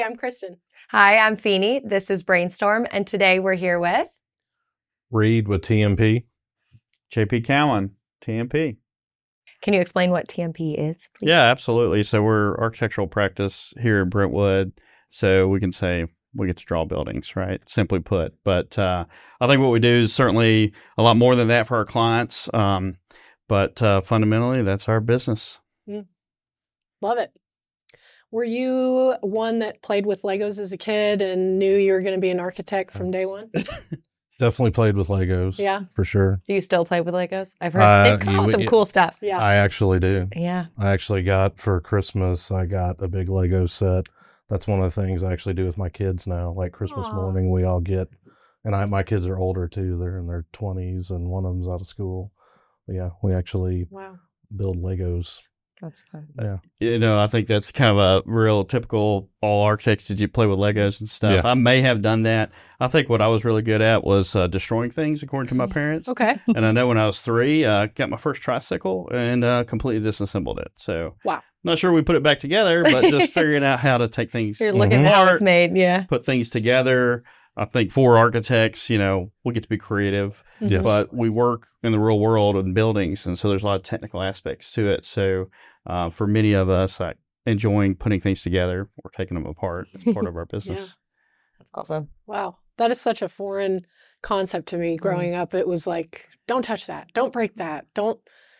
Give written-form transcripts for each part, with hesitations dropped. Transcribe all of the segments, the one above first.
Hi, I'm Kristen. Hi, I'm Feeny. This is Brainstorm, and today we're here with Reed with TMP. JP Cowan, TMP. Can you explain what TMP is, please? Yeah, absolutely. So we're architectural practice here in Brentwood. So we can say we get to draw buildings, right? Simply put. But I think what we do is certainly a lot more than that for our clients. But fundamentally, that's our business. Love it. Were you one that played with Legos as a kid and knew you were going to be an architect from day one? Definitely played with Legos. Yeah. For sure. Do you still play with Legos? I've heard they've come out with some cool stuff. Yeah. I actually do. Yeah. I actually got for Christmas, I got a big Lego set. That's one of the things I actually do with my kids now. Like Christmas morning, we all get, and my kids are older too. They're in their 20s and one of them's out of school. But yeah, we actually build Legos. That's fun. Yeah. You know, I think that's kind of a real typical all architects. Did you play with Legos and stuff? Yeah. I may have done that. I think what I was really good at was destroying things, according to my parents. Okay. And I know when I was 3, got my first tricycle and completely disassembled it. So not sure we put it back together, but just figuring out how to take things You're looking at how it's made, put things together. I think for architects, you know, we get to be creative, but we work in the real world in buildings. And so there's a lot of technical aspects to it. So for many of us, like enjoying putting things together or taking them apart as part of our business. That's awesome. Wow. That is such a foreign concept to me. Growing up, it was like, don't touch that. Don't break that. Don't.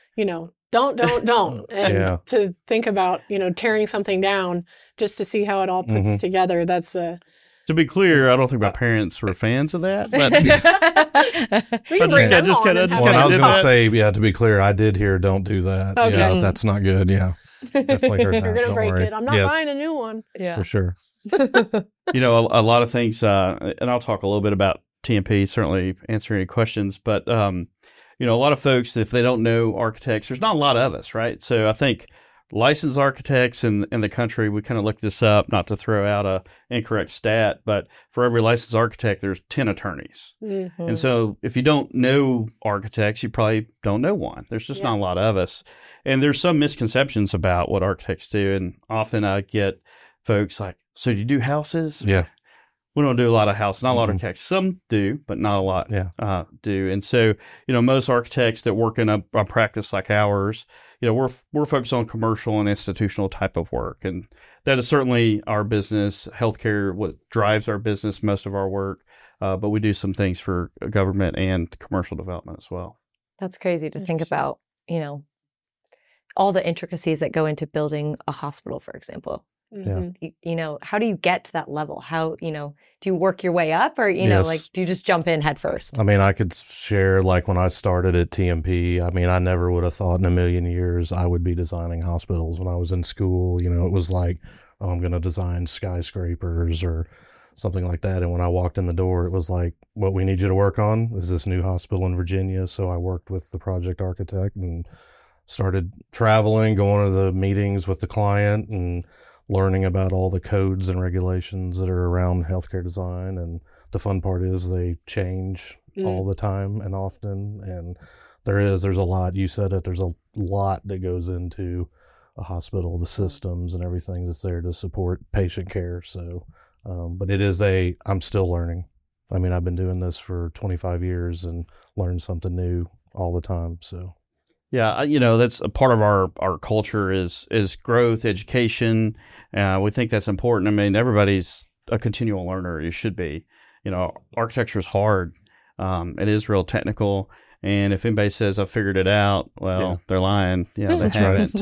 And to think about, tearing something down just to see how it all puts together, that's a... To be clear, I don't think my parents were fans of that. But I was going to say, to be clear, I did hear don't do that. Okay. Yeah, that's not good. Yeah. Definitely heard that. You're going to break it. I'm not buying a new one. Yeah. For sure. A lot of things, and I'll talk a little bit about TMP, certainly answer any questions, but, a lot of folks, if they don't know architects, there's not a lot of us, right? So I think licensed architects in the country, we kind of looked this up, not to throw out a incorrect stat, but for every licensed architect, there's 10 attorneys. Mm-hmm. And so if you don't know architects, you probably don't know one. There's just not a lot of us. And there's some misconceptions about what architects do. And often I get folks like, so do you do houses? Yeah. We don't do a lot of houses, not a lot of architects. Some do, but not a lot do. And so, most architects that work in a practice like ours, we're focused on commercial and institutional type of work. And that is certainly our business. Healthcare, what drives our business, most of our work. But we do some things for government and commercial development as well. That's crazy to think about, all the intricacies that go into building a hospital, for example. Yeah. How do you get to that level? How, do you work your way up or, do you just jump in head first? I mean, I could share when I started at TMP, I never would have thought in a million years I would be designing hospitals when I was in school. It was like, oh, I'm going to design skyscrapers or something like that. And when I walked in the door, it was like, what we need you to work on is this new hospital in Virginia. So I worked with the project architect and started traveling, going to the meetings with the client and learning about all the codes and regulations that are around healthcare design. And the fun part is they change all the time and often. And there's a lot, you said it, there's a lot that goes into a hospital, the systems and everything that's there to support patient care. So, but I'm still learning. I've been doing this for 25 years and learn something new all the time. So. Yeah, that's a part of our culture is growth, education. We think that's important. Everybody's a continual learner. You should be. Architecture is hard. It is real technical. And if anybody says I figured it out, well, they're lying. Yeah, they haven't.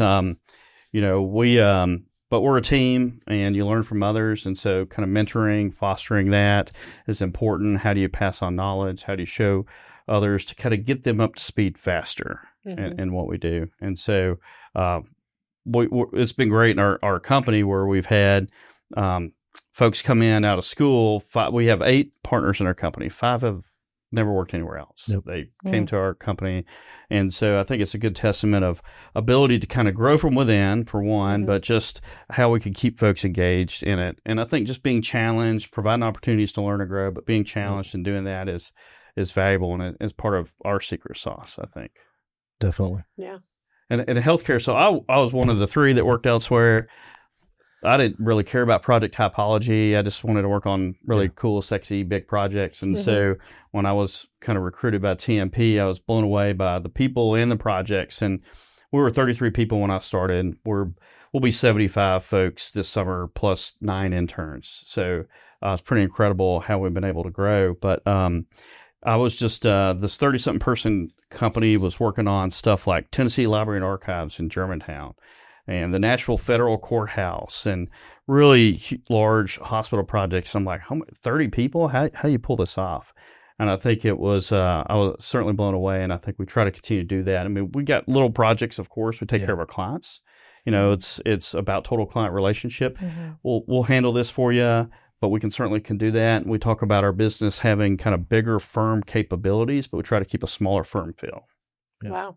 But we're a team, and you learn from others. And so, kind of mentoring, fostering that is important. How do you pass on knowledge? How do you show others to kind of get them up to speed faster in what we do? And so it's been great in our company where we've had folks come in out of school. We have 8 partners in our company. 5 have never worked anywhere else. Yep. They came to our company. And so I think it's a good testament of ability to kind of grow from within, for one, but just how we could keep folks engaged in it. And I think just being challenged, providing opportunities to learn and grow, but being challenged and doing that is valuable, and it's part of our secret sauce, I think. Definitely. Yeah. And in healthcare, so I was one of the 3 that worked elsewhere. I didn't really care about project typology. I just wanted to work on really cool, sexy, big projects. And so when I was kind of recruited by TMP, I was blown away by the people in the projects. And we were 33 people when I started. We'll be 75 folks this summer plus 9 interns. So it's pretty incredible how we've been able to grow. But I was just this 30-something person company was working on stuff like Tennessee Library and Archives in Germantown, and the Nashville Federal Courthouse, and really large hospital projects. I'm like, 30 people? How do you pull this off? And I think it was, I was certainly blown away, and I think we try to continue to do that. I mean, we got little projects, of course. We take care of our clients. You know, it's about total client relationship. We'll handle this for you, but we certainly can do that. And we talk about our business having kind of bigger firm capabilities, but we try to keep a smaller firm feel. Yeah. Wow.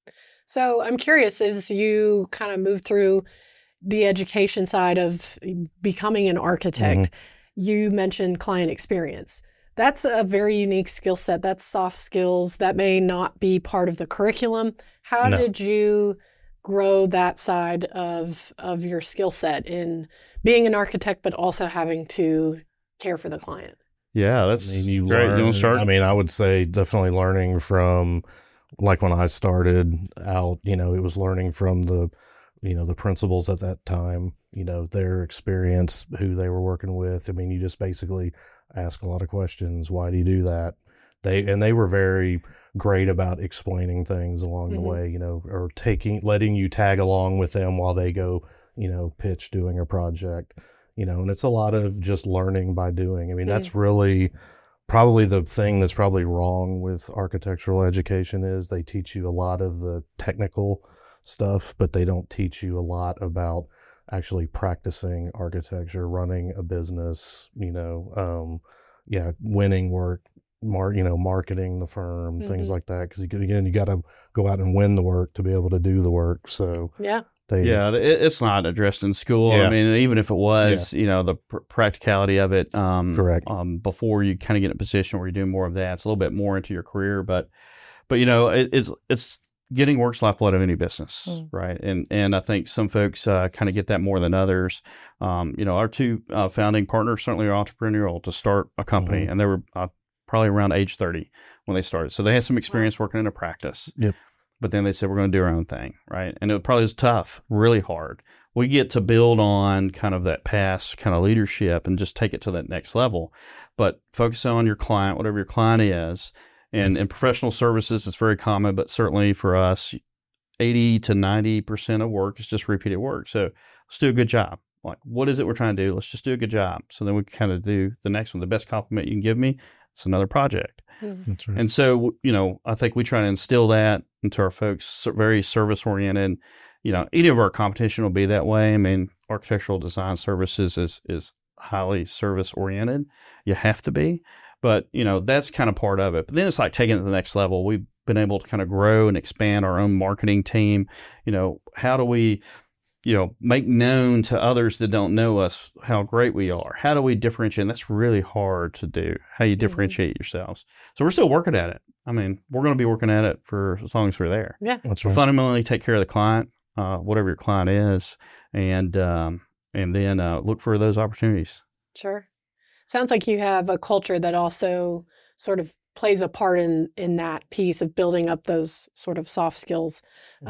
So I'm curious, as you kind of move through the education side of becoming an architect, you mentioned client experience. That's a very unique skill set. That's soft skills that may not be part of the curriculum. How did you grow that side of your skill set in being an architect, but also having to care for the client? Yeah, that's I mean, you great. learn, You want to start? I mean, I would say definitely learning from, like when I started out, you know, it was learning from the principals at that time, you know, their experience, who they were working with. I mean, you just basically ask a lot of questions. Why do you do that? They were very great about explaining things along the way, you know, or letting you tag along with them while they go, you know, pitch doing a project, you know, and it's a lot of just learning by doing. I mean, that's really probably the thing that's probably wrong with architectural education is they teach you a lot of the technical stuff, but they don't teach you a lot about actually practicing architecture, running a business, you know, winning work, marketing the firm, things like that. Because again, you got to go out and win the work to be able to do the work. So it's not addressed in school. I mean, even if it was, you know, the practicality of it, correct. Before you kind of get in a position where you're doing more of that, it's a little bit more into your career, but you know, it's getting work's lifeblood of any business, right? And I think some folks kind of get that more than others. You know, our 2 founding partners certainly are entrepreneurial to start a company, and they were probably around age 30 when they started, so they had some experience working in a practice. But then they said, we're going to do our own thing, right? And it probably was tough, really hard. We get to build on kind of that past kind of leadership and just take it to that next level. But focus on your client, whatever your client is. And in professional services, it's very common, but certainly for us, 80 to 90% of work is just repeated work. So let's do a good job. Like, what is it we're trying to do? Let's just do a good job. So then we kind of do the next one. The best compliment you can give me, it's another project. That's right. And so, you know, I think we try to instill that into our folks, very service oriented. You know, any of our competition will be that way. I mean, architectural design services is highly service oriented. You have to be, but you know, that's kind of part of it. But then it's like taking it to the next level. We've been able to kind of grow and expand our own marketing team. You know, how do we, you know, make known to others that don't know us how great we are? How do we differentiate? And that's really hard to do, how you differentiate yourselves. So we're still working at it. I mean, we're going to be working at it for as long as we're there. Yeah. That's So right. fundamentally take care of the client, whatever your client is, and then look for those opportunities. Sure. Sounds like you have a culture that also sort of plays a part in that piece of building up those sort of soft skills,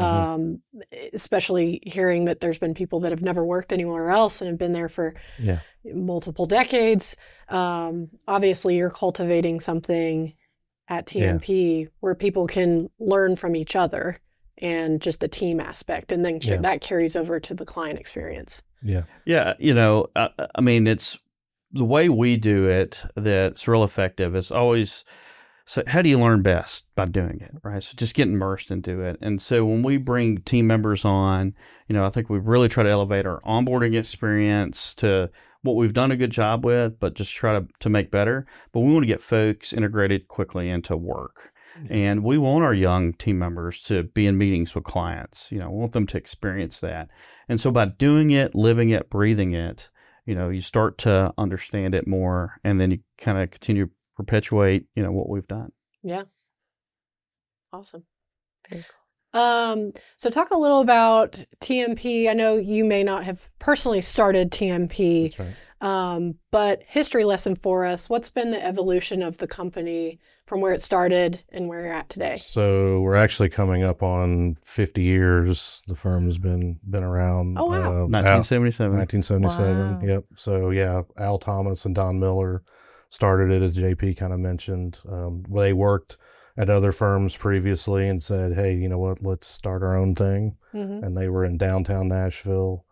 especially hearing that there's been people that have never worked anywhere else and have been there for multiple decades. Obviously, you're cultivating something at TMP where people can learn from each other and just the team aspect, and then that carries over to the client experience. Yeah. You know, I mean, it's the way we do it that's real effective is always, so how do you learn best? By doing it, right? So just get immersed into it. And so when we bring team members on, you know, I think we really try to elevate our onboarding experience to what we've done a good job with, but just try to make better. But we want to get folks integrated quickly into work. And we want our young team members to be in meetings with clients. You know, we want them to experience that. And so by doing it, living it, breathing it, you know, you start to understand it more, and then you kind of continue to perpetuate, you know, what we've done. Yeah. Awesome. Very cool. So talk a little about TMP. I know you may not have personally started TMP, That's right. but history lesson for us. What's been the evolution of the company from where it started and where you're at today? So we're actually coming up on 50 years. The firm's been around. Oh, wow. 1977. 1977. Wow. Yep. So yeah, Al Thomas and Don Miller started it, as JP kind of mentioned. They worked at other firms previously and said, hey, you know what, let's start our own thing. Mm-hmm. And they were in downtown Nashville.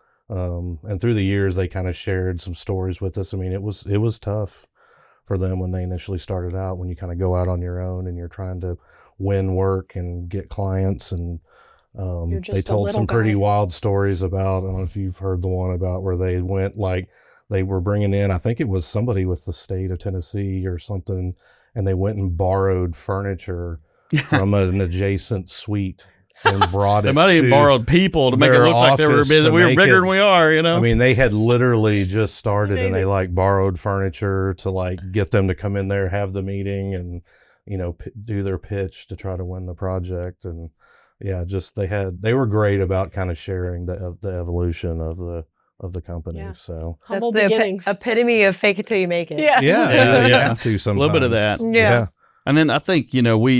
And through the years, they kind of shared some stories with us. I mean, it was tough for them when they initially started out, when you kind of go out on your own and you're trying to win work and get clients. And You're just they a told little some pretty guy. wild stories about, I don't know if you've heard the one about where they went, like, they were bringing in, I think it was somebody with the state of Tennessee or something, and they went and borrowed furniture from an adjacent suite and brought it. They might have even to borrowed people to make it their look like they were office busy. to We were make bigger it- than we are, you know? I mean, they had literally just started and they Amazing. like borrowed furniture to like get them to come in there, have the meeting, and, you know, do their pitch to try to win the project. And yeah, just they were great about kind of sharing the evolution of the company. Yeah. So Humble That's the beginnings. epitome of fake it till you make it. Yeah. yeah, you Yeah. have to a sometimes. little bit of that. Yeah. And then I think,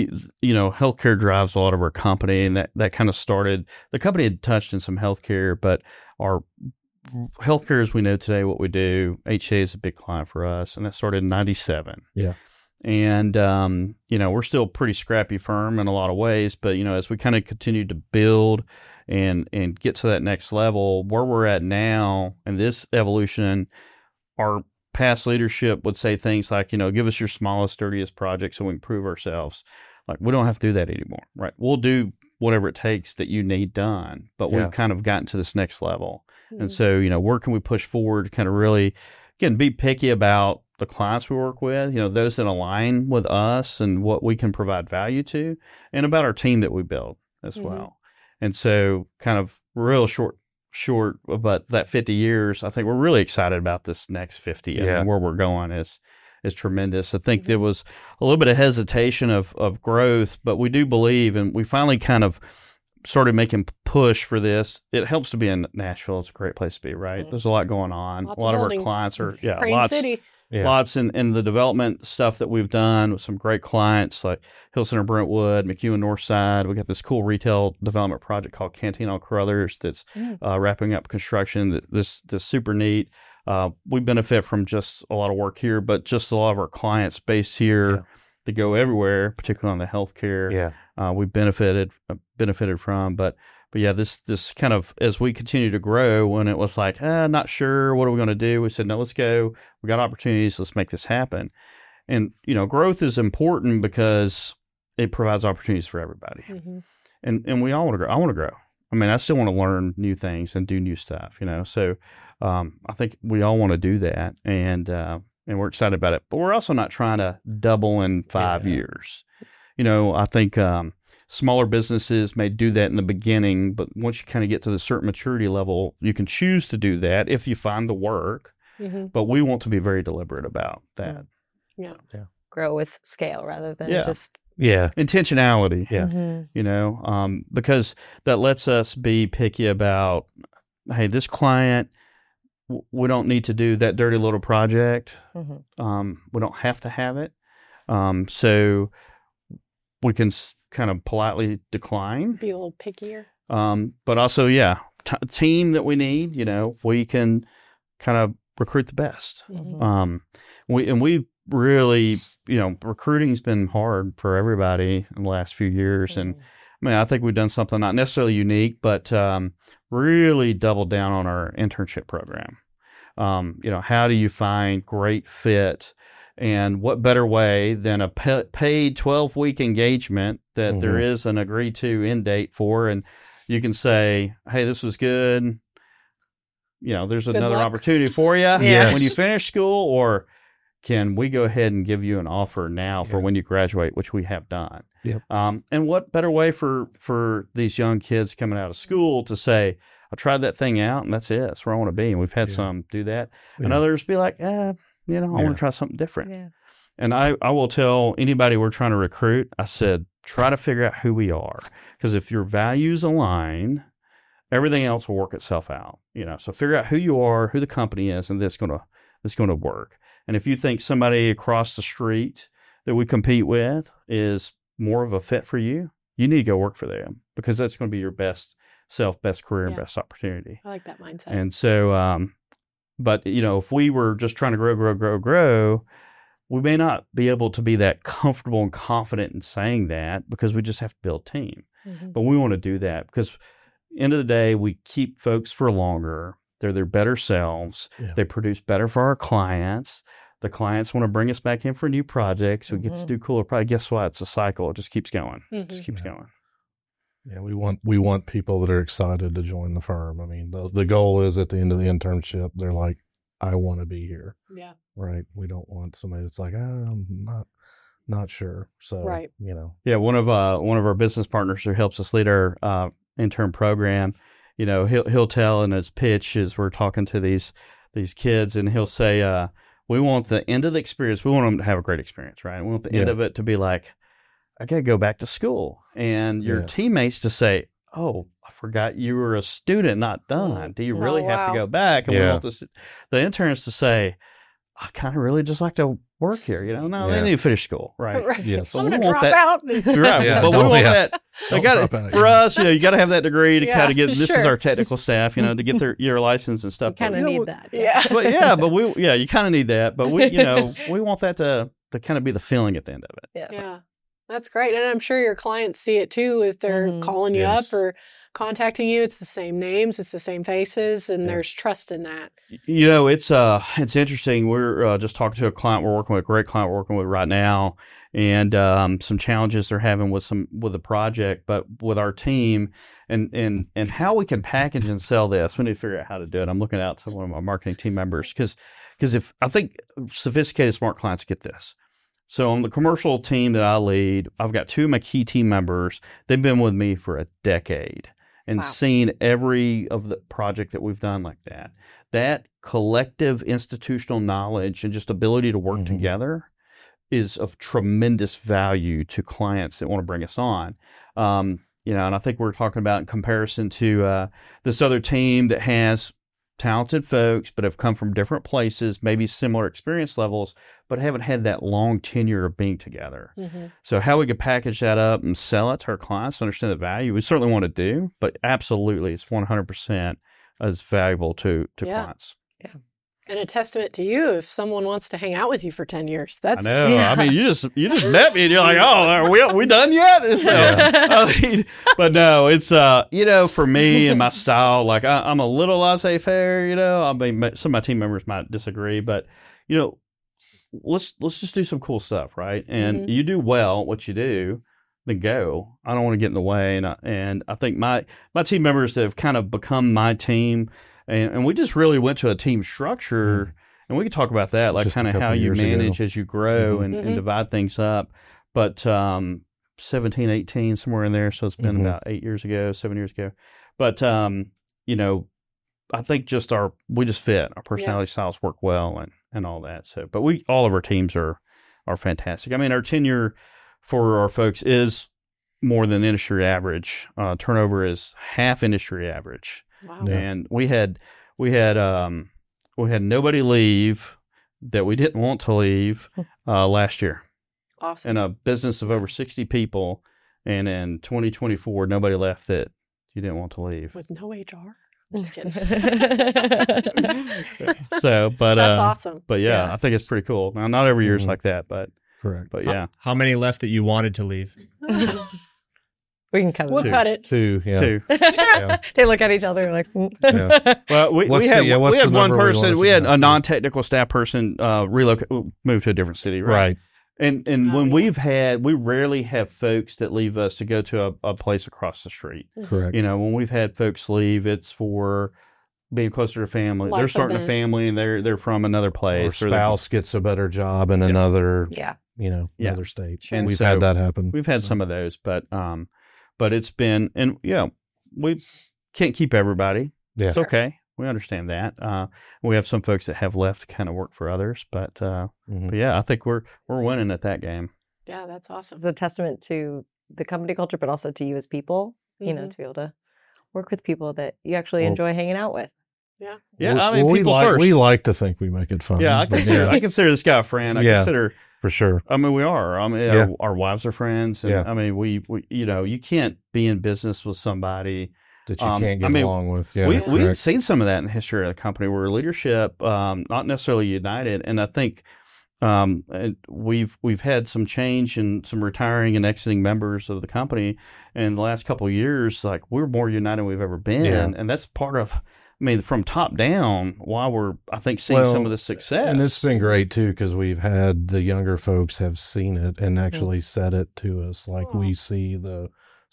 healthcare drives a lot of our company, and that kind of started, the company had touched in some healthcare, but our healthcare as we know today, what we do, HCA is a big client for us, and that started in 97. Yeah. And, we're still a pretty scrappy firm in a lot of ways, but, as we kind of continue to build and get to that next level, where we're at now and this evolution, our past leadership would say things like, give us your smallest, dirtiest project so we can prove ourselves. Like, we don't have to do that anymore, right? We'll do whatever it takes that you need done, but Yeah. we've kind of gotten to this next level. Mm-hmm. And so, where can we push forward to kind of really, again, be picky about the clients we work with, those that align with us and what we can provide value to, and about our team that we build as Mhm. well. And so kind of real short, but that 50 years, I think we're really excited about this next 50 Yeah. and where we're going is tremendous. I think there was a little bit of hesitation of growth, but we do believe, and we finally kind of started making push for this. It helps to be in Nashville. It's a great place to be, right? Mhm. There's a lot going on. Lots a lot of of our buildings. clients are, Crane lots. City. Yeah. Lots in the development stuff that we've done with some great clients like Hill Center Brentwood, McEwen Northside. We got this cool retail development project called Canteen on Carruthers that's wrapping up construction. This super neat. We benefit from just a lot of work here, but just a lot of our clients based here Yeah. that go everywhere, particularly on the healthcare. Yeah. We benefited from, but yeah, this kind of, as we continue to grow, when it was like, not sure, what are we going to do? We said, no, let's go. We got opportunities. Let's make this happen. And, growth is important because it provides opportunities for everybody. Mhm. And we all want to grow. I want to grow. I mean, I still want to learn new things and do new stuff, So I think we all want to do that. And we're excited about it. But we're also not trying to double in 5 Yeah. years. I think smaller businesses may do that in the beginning, but once you kind of get to the certain maturity level, you can choose to do that if you find the work. Mhm. But we want to be very deliberate about that. Yeah. Grow with scale rather than Yeah. just. Yeah. Intentionality, Yeah. Mhm. because that lets us be picky about, hey, this client, we don't need to do that dirty little project. Mhm. We don't have to have it. So we can kind of politely decline. Be a little pickier. But also, team that we need, we can kind of recruit the best. Mhm. We really, recruiting's been hard for everybody in the last few years. And I mean, I think we've done something not necessarily unique, but really doubled down on our internship program. How do you find great fit? And what better way than a paid 12-week engagement that there is an agreed to end date for, and you can say, hey, this was good. There's another luck. opportunity for you Yes. when you finish school, or can we go ahead and give you an offer now for when you graduate, which we have done. Yep. And what better way for these young kids coming out of school to say, I tried that thing out and that's it. That's where I want to be. And we've had some do that. And Yeah. others be like, I want to try something different. Yeah. And I will tell anybody we're trying to recruit, I said, try to figure out who we are. Because if your values align, everything else will work itself out. So figure out who you are, who the company is, and it's going to work. And if you think somebody across the street that we compete with is more of a fit for you, you need to go work for them, because that's going to be your best self, best career, and best opportunity. I like that mindset. And so, but if we were just trying to grow, we may not be able to be that comfortable and confident in saying that, because we just have to build team. Mm-hmm. But we want to do that because end of the day, we keep folks for longer. They're their better selves. Yeah. They produce better for our clients. The clients want to bring us back in for new projects. We get to do cooler projects. Guess what? It's a cycle. It just keeps going. Just keeps going. Yeah, we want people that are excited to join the firm. I mean, the goal is at the end of the internship, they're like, I want to be here. Yeah. Right. We don't want somebody that's like, I'm not sure. So, right. Yeah. One of our business partners who helps us lead our intern program, he'll tell in his pitch as we're talking to these kids, and he'll say, we want the end of the experience. We want them to have a great experience, right? We want the end of it to be like, I got to go back to school. And your teammates to say, oh, I forgot you were a student, not done. Do you really have to go back? And we want the interns to say, I kind of really just like to work here. No, they need to finish school, right? Yes. I'm going to drop out. Right. Yeah, but we want that. Don't drop out. For us, you got to have that degree to kind of get, this is our technical staff, to get your license and stuff. You kind of need that. But you kind of need that. But we want that to kind of be the feeling at the end of it. Yeah. That's great. And I'm sure your clients see it too if they're calling you up or contacting you. It's the same names, it's the same faces, and there's trust in that. It's interesting. We're just talking to a client we're working with, a great client we're working with right now, and some challenges they're having with the project, but with our team and how we can package and sell this. We need to figure out how to do it. I'm looking out to one of my marketing team members because if I think sophisticated, smart clients get this. So on the commercial team that I lead, I've got two of my key team members. They've been with me for a decade and seen every of the project that we've done like that. That collective institutional knowledge and just ability to work together is of tremendous value to clients that want to bring us on. And I think we're talking about in comparison to this other team that has talented folks, but have come from different places, maybe similar experience levels, but haven't had that long tenure of being together. So how we could package that up and sell it to our clients, understand the value, we certainly want to do, but absolutely it's 100% as valuable to clients. Yeah. And a testament to you if someone wants to hang out with you for 10 years. That's I know. I mean, you just met me and you're like, oh, are we done yet? So, but no, it's, for me and my style, like I'm a little laissez-faire, I mean, some of my team members might disagree, but, let's just do some cool stuff, right? And you do well what you do, then go. I don't want to get in the way. And I think my team members that have kind of become my team, and we just really went to a team structure, and we could talk about that, like kind of how you manage as you grow and divide things up. But 17, 18, somewhere in there, so it's been about 7 years ago. But, I think we just fit. Our personality styles work well and all that. So, but all of our teams are fantastic. I mean, our tenure for our folks is more than industry average. Turnover is half industry average. Wow. And we had nobody leave that we didn't want to leave last year. Awesome. In a business of over 60 people, and in 2024, nobody left that you didn't want to leave. With no HR? I'm just kidding. So, but that's awesome. But I think it's pretty cool. Now, not every year is like that, but correct. But yeah. How many left that you wanted to leave? We can cut it. We'll cut it. Two. They look at each other like, Well, we had one person. We had a non-technical staff person move to a different city, right? And when we rarely have folks that leave us to go to a place across the street. Correct. When we've had folks leave, it's for being closer to family. They're starting a family and they're from another place. Or spouse gets a better job in another, another state. And we've had that happen. We've had some of those, but it's been, and we can't keep everybody. Yeah. It's okay. We understand that. We have some folks that have left to kind of work for others, but I think we're winning at that game. Yeah, that's awesome. It's a testament to the company culture, but also to you as people, you know, to be able to work with people that you actually enjoy hanging out with. Yeah. Yeah. I mean, we people like, first. we like to think we make it fun. Yeah. I consider this guy a friend. I consider, for sure. I mean, we are. I mean, our wives are friends. And I mean, we, you know, you can't be in business with somebody that you can't get along with. Yeah. We've seen some of that in the history of the company where leadership, not necessarily united. And I think, we've had some change and some retiring and exiting members of the company in the last couple of years. Like, we're more united than we've ever been, and that's part of, I mean, from top down, why we're, I think, seeing some of the success. And it's been great too, because we've had the younger folks have seen it and actually said it to us. Like, we see the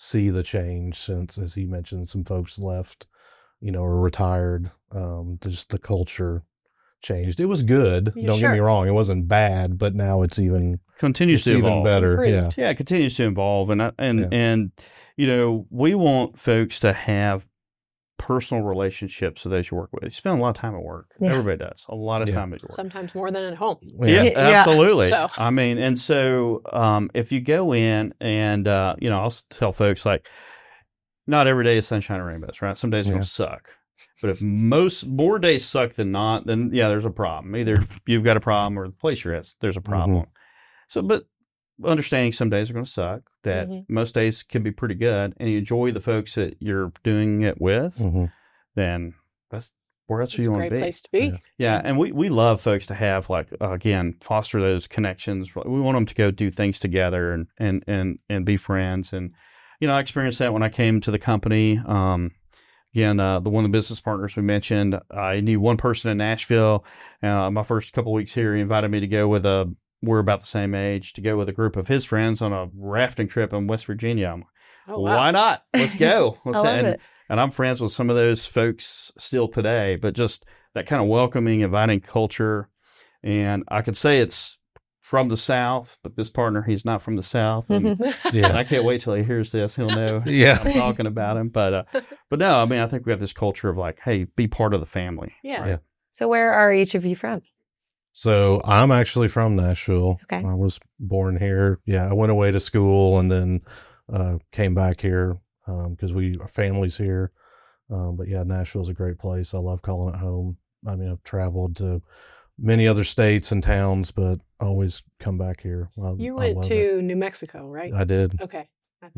change since, as he mentioned, some folks left, you know, or retired. Just the culture changed. It was good. Don't get me wrong. It wasn't bad, but now it's even continues to evolve. Even better. Yeah, it continues to evolve. And you know, we want folks to have personal relationships with those you work with. You spend a lot of time at work. Yeah. Everybody does. A lot of time at work. Sometimes more than at home. Yeah, absolutely. So. I mean, and so if you go in and, you know, I'll tell folks, like, not every day is sunshine and rainbows, right? Some days are going to suck. But if more days suck than not, then there's a problem. Either you've got a problem or the place you're at, there's a problem. So, but understanding some days are going to suck, that most days can be pretty good, and you enjoy the folks that you're doing it with, then that's where else you want to be. It's a great place to be. Yeah, and we love folks to have, like, again, foster those connections. We want them to go do things together and be friends. And, you know, I experienced that when I came to the company. Again, the one of the business partners we mentioned, I knew one person in Nashville. My first couple of weeks here, he invited me to go with we're about the same age, to go with a group of his friends on a rafting trip in West Virginia. I'm like, why not? Let's go. And I'm friends with some of those folks still today, but just that kind of welcoming, inviting culture. And I could say it's from the South, but this partner, he's not from the South. And, and I can't wait till he hears this. He'll know I'm talking about him. But no, I mean, I think we have this culture of, like, hey, be part of the family. Yeah. Right? So where are each of you from? So I'm actually from Nashville. Okay. I was born here. Yeah, I went away to school and then came back here because our family's here. But yeah, Nashville's a great place. I love calling it home. I mean, I've traveled to many other states and towns, but always come back here. You went to New Mexico, right? I did. Okay.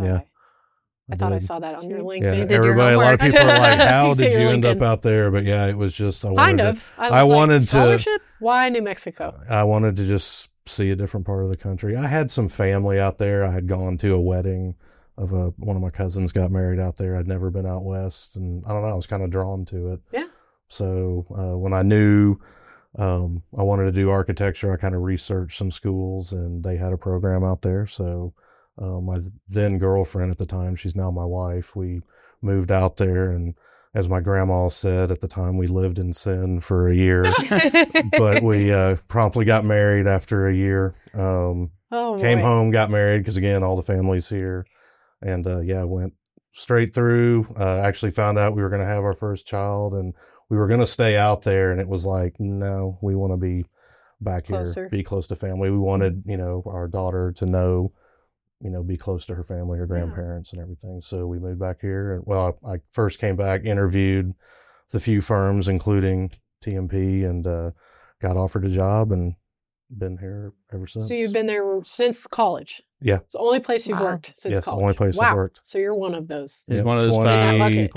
I thought I saw that on your LinkedIn. Yeah, everybody, a lot of people are like, how did you end up out there? But yeah, it was just, I wanted scholarship? Why New Mexico? I wanted to just see a different part of the country. I had some family out there. I had gone to a wedding of one of my cousins got married out there. I'd never been out west, and I don't know, I was kind of drawn to it. Yeah. So when I knew I wanted to do architecture, I kind of researched some schools, and they had a program out there. So my then girlfriend at the time, she's now my wife, we moved out there, and as my grandma said at the time, we lived in sin for a year, but we promptly got married after a year. Came home, got married, because again, all the family's here, and went straight through. Actually found out we were going to have our first child, and we were going to stay out there, and it was like, no, we want to be back here, be close to family. We wanted, our daughter to know, be close to her family, her grandparents and everything. So we moved back here. And well, I first came back, interviewed with a few firms, including TMP, and got offered a job and been here ever since. So you've been there since college? Yeah. It's the only place you've worked since college? Yes, the only place I've worked. So you're one of those. He's one of those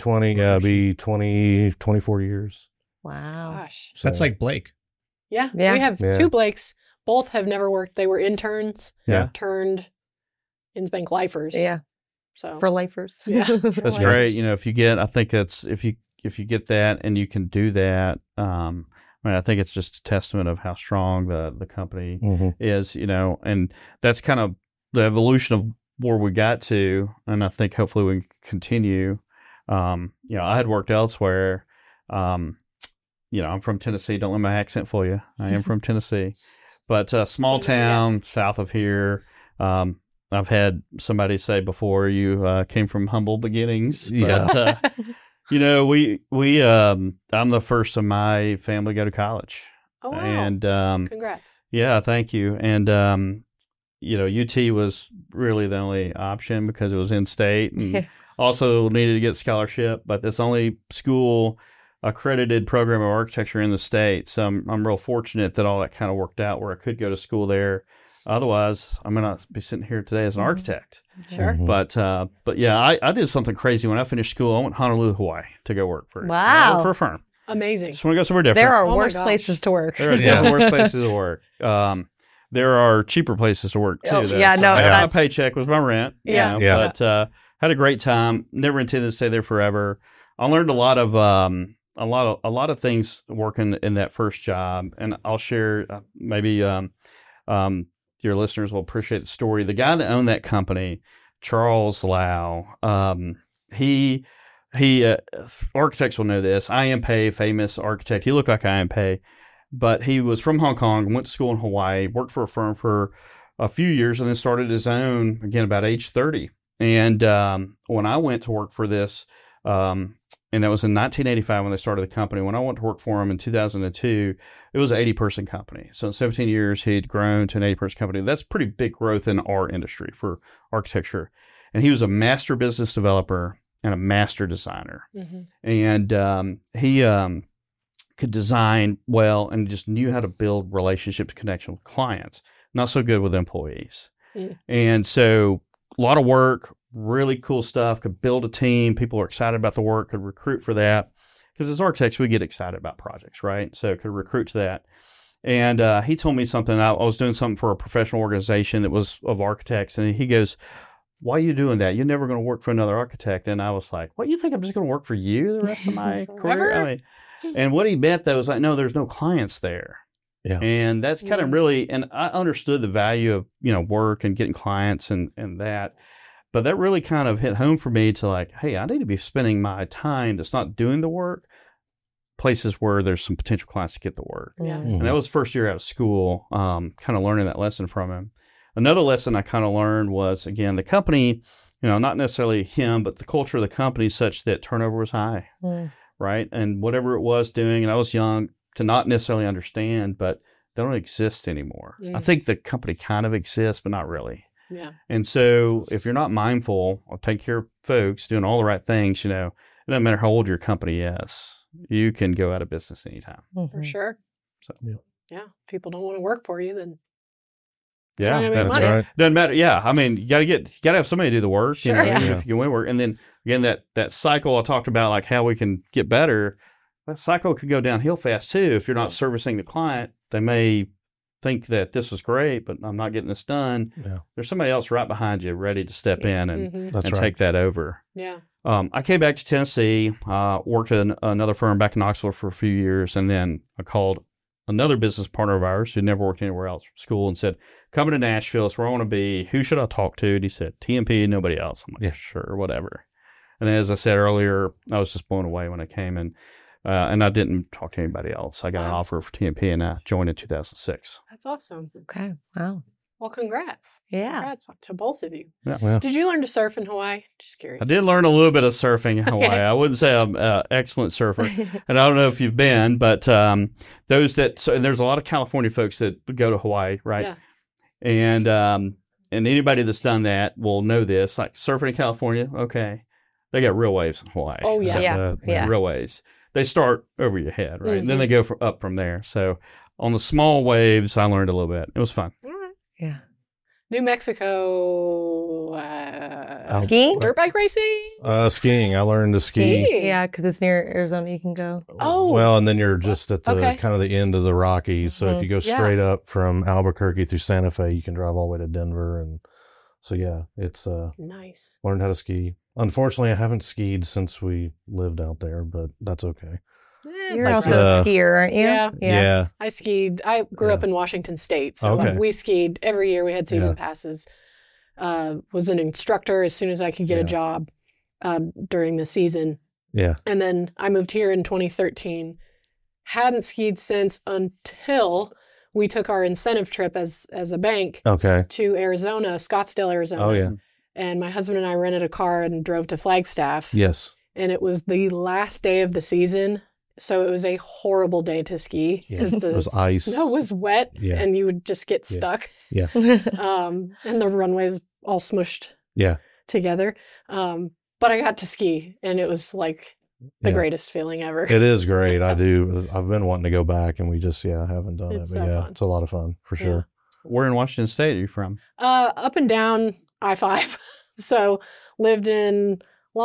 24 years. Wow. Gosh. So that's like Blake. Yeah. We have two Blakes. Both have never worked. They were interns. Turned Innsbank lifers. Yeah. So for lifers. Yeah. That's great. If you get, I think that's, if you get that and you can do that, I think it's just a testament of how strong the company is, and that's kind of the evolution of where we got to. And I think hopefully we can continue. I had worked elsewhere. I'm from Tennessee. Don't let my accent fool you. I am from Tennessee, but small town south of here. I've had somebody say before, you came from humble beginnings. Yeah. But, I'm the first of my family to go to college. Oh, wow. And congrats. Yeah, thank you. And UT was really the only option because it was in state and also needed to get scholarship, but it's only school accredited program of architecture in the state. So I'm real fortunate that all that kind of worked out where I could go to school there. Otherwise, I'm going to be sitting here today as an architect. Sure. Mhm. But yeah, I did something crazy when I finished school. I went to Honolulu, Hawaii to go work for a firm. Amazing. Just want to go somewhere different. There are Oh my worse gosh. places to work. There are definitely worse places to work. There are cheaper places to work too. Oh, though. yeah, So no, my that's- paycheck was my rent. Yeah. Yeah. But had a great time. Never intended to stay there forever. I learned a lot of things working in that first job, and I'll share. Maybe your listeners will appreciate the story. The guy that owned that company, Charles Lau. He architects will know this. Ian Pei, famous architect. He looked like Ian Pei. But he was from Hong Kong, went to school in Hawaii, worked for a firm for a few years, and then started his own, again, about age 30. And when I went to work for this, and that was in 1985 when they started the company. When I went to work for him in 2002, it was an 80-person company. So in 17 years, he'd grown to an 80-person company. That's pretty big growth in our industry for architecture. And he was a master business developer and a master designer. Mm-hmm. And he could design well and just knew how to build relationships, connection with clients. Not so good with employees. Mm. And so a lot of work, really cool stuff, could build a team. People are excited about the work, could recruit for that. Because as architects, we get excited about projects, right? So could recruit to that. And he told me something. I was doing something for a professional organization that was of architects. And he goes, "Why are you doing that? You're never going to work for another architect." And I was like, "What, you think I'm just going to work for you the rest of my career?" I mean, and what he meant, though, is like, no, there's no clients there. Yeah. And that's kind of really, and I understood the value of, work and getting clients and that. But that really kind of hit home for me to like, hey, I need to be spending my time that's not doing the work, places where there's some potential clients to get the work. Yeah. Mhm. And that was the first year out of school, kind of learning that lesson from him. Another lesson I kind of learned was, again, the company, not necessarily him, but the culture of the company is such that turnover was high, right? And whatever it was doing, and I was young to not necessarily understand, but they don't exist anymore. Mm. I think the company kind of exists, but not really. Yeah. And so if you're not mindful or take care of folks, doing all the right things, it doesn't matter how old your company is, you can go out of business anytime. For sure. So, Yeah. People don't want to work for you, then yeah, You're not gonna make That's money. right. doesn't matter. Yeah, I mean, you got to have somebody do the work. Sure. Even Yeah. if you can win work, and then again, that cycle I talked about, like how we can get better. That cycle could go downhill fast too if you're not servicing the client. They may think that this was great, but I'm not getting this done. Yeah. There's somebody else right behind you ready to step in and, Mhm. That's and right. take that over. Yeah. I came back to Tennessee, worked at another firm back in Knoxville for a few years, and then I called another business partner of ours who never worked anywhere else from school and said, "Coming to Nashville, it's where I want to be. Who should I talk to?" And he said, "TMP, nobody else." I'm like, Yeah. "Sure, whatever." And then, as I said earlier, I was just blown away when I came in, and I didn't talk to anybody else. I got an Wow. offer for TMP, and I joined in 2006. That's awesome. Okay. Wow. Well, congrats. Yeah. Congrats to both of you. Yeah. Did you learn to surf in Hawaii? Just curious. I did learn a little bit of surfing in Hawaii. Okay. I wouldn't say I'm an excellent surfer, and I don't know if you've been, but those and there's a lot of California folks that go to Hawaii, right? Yeah. And anybody that's done that will know this. Like surfing in California, okay, they got real waves in Hawaii. Oh, yeah. Yeah. Yeah. Real waves. They start over your head, right? And then Mhm. they go up from there. So on the small waves, I learned a little bit. It was fun. All right. Yeah. New Mexico. Skiing? Dirt bike racing? Skiing. I learned to ski. Skiing. Yeah, because it's near Arizona. You can go. Oh. Well, and then you're just at the Okay. kind of the end of the Rockies. So if you go Yeah. straight up from Albuquerque through Santa Fe, you can drive all the way to Denver. And so, yeah, it's Nice. learned how to ski. Unfortunately, I haven't skied since we lived out there, but that's okay. It's You're like also that. a skier, aren't you? Yeah. Yes. I skied. I grew up in Washington State, so Okay. we skied every year. We had season Yeah. passes. Was an instructor as soon as I could get a Yeah. job during the season, Yeah. and then I moved here in 2013. Hadn't skied since until we took our incentive trip as a bank Okay. to Arizona, Scottsdale, Arizona. Oh, yeah. And my husband and I rented a car and drove to Flagstaff. Yes. And it was the last day of the season. So it was a horrible day to ski because It was ice. snow was wet Yeah. and you would just get stuck. Yeah. And the runways all smushed Yeah. together. But I got to ski and it was like the greatest feeling ever. It is great. I've been wanting to go back and we just, haven't done It's it. But so fun. it's a lot of fun for Yeah. sure. Where in Washington State are you from? Up and down I-5. So lived in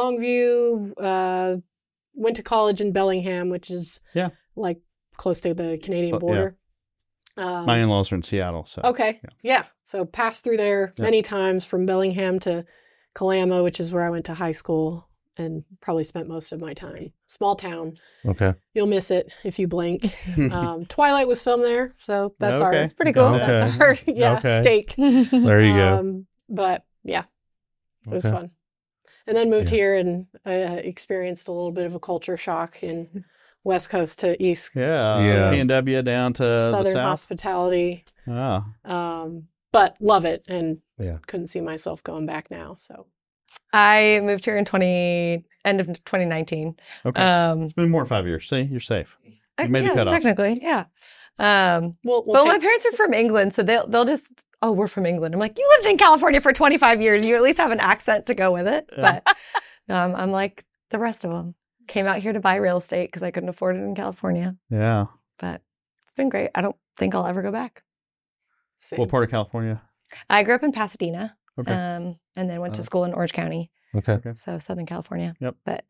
Longview, went to college in Bellingham, which is like close to the Canadian border. My in-laws are in Seattle. So Okay. Yeah. So passed through there many times from Bellingham to Kalama, which is where I went to high school and probably spent most of my time. Small town. Okay. You'll miss it if you blink. Twilight was filmed there. So that's Okay. That's pretty cool. Okay. That's our Okay. stake. There you go. But yeah, it was Okay. fun. And then moved here and experienced a little bit of a culture shock in West Coast to East. Yeah. P&W down to the Southern south. hospitality. Oh. But love it and Yeah. couldn't see myself going back now. So I moved here in end of 2019. Okay. It's been more than 5 years. See, you're safe. You made the yes, cutoff. technically, yeah. we'll But my take- parents are from England, so they'll just, oh, we're from England. I'm like, you lived in California for 25 years. You at least have an accent to go with it. Yeah. But I'm like the rest of them. Came out here to buy real estate because I couldn't afford it in California. Yeah. But it's been great. I don't think I'll ever go back. Same. What part of California? I grew up in Pasadena, Okay. and then went to school in Orange County, Okay. so Southern California. Yep. But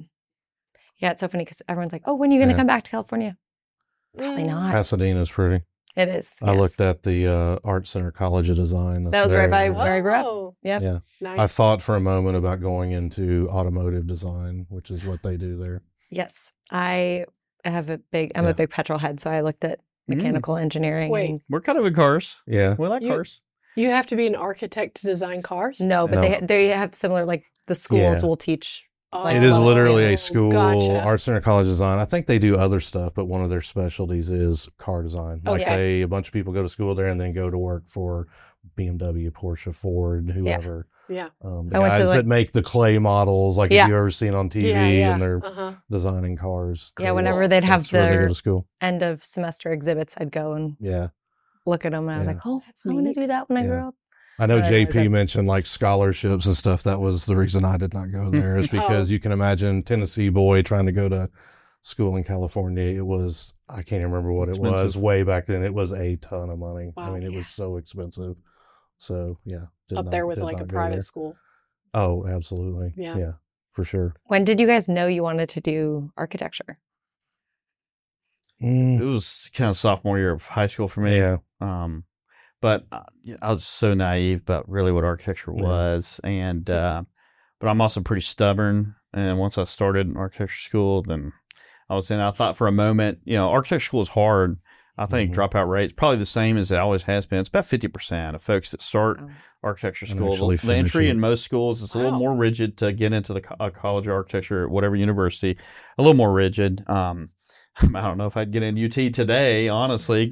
yeah, it's so funny because everyone's like, "Oh, when are you going to Yeah. come back to California?" Probably not. Pasadena's pretty. It is. I yes. looked at the Art Center College of Design. That That's was right by very- where I grew up. Oh, Yep. Yeah. nice. I thought for a moment about going into automotive design, which is what they do there. Yes, I'm Yeah. a big petrol head, so I looked at mechanical engineering. Wait. and- We're kind of in cars. Yeah. We like You- cars. You have to be an architect to design cars? no, but No. they have similar, like the schools Yeah. will teach. It is literally Oh, a school, gotcha. Art Center College of Design. I think they do other stuff, but one of their specialties is car design. Like Okay. a bunch of people go to school there and then go to work for BMW, Porsche, Ford, whoever. Yeah. The I went to, guys like- that make the clay models, like Yeah. if you've ever seen on TV, Yeah. and they're Uh-huh. designing cars. Yeah, Cool. whenever they'd have That's where they go their to school. end of semester exhibits, I'd go and Yeah. look at them, and I was Yeah. like, "Oh, That's I want to neat. do that when I Yeah. grow up." I know But JP I- mentioned like scholarships and stuff. That was the reason I did not go there, is because you can imagine Tennessee boy trying to go to school in California. It was, I can't even remember what it was Expensive. way back then. It was a ton of money. I Wow. mean, it was so expensive. So yeah, Up there with did like a not go private there. school. Oh, absolutely. Yeah. Yeah, for sure. When did you guys know you wanted to do architecture? Mm, It was kind of sophomore year of high school for me. yeah. But I was so naive about really what architecture Yeah. was, and but I'm also pretty stubborn. And once I started in architecture school, then I was in. I thought for a moment, architecture school is hard. I think Mhm. dropout rate is probably the same as it always has been. It's about 50% of folks that start Oh. architecture And school. actually The entry finish it. in most schools is a little Wow. more rigid to get into the college of architecture at whatever university. A little more rigid. I don't know if I'd get in UT today, honestly.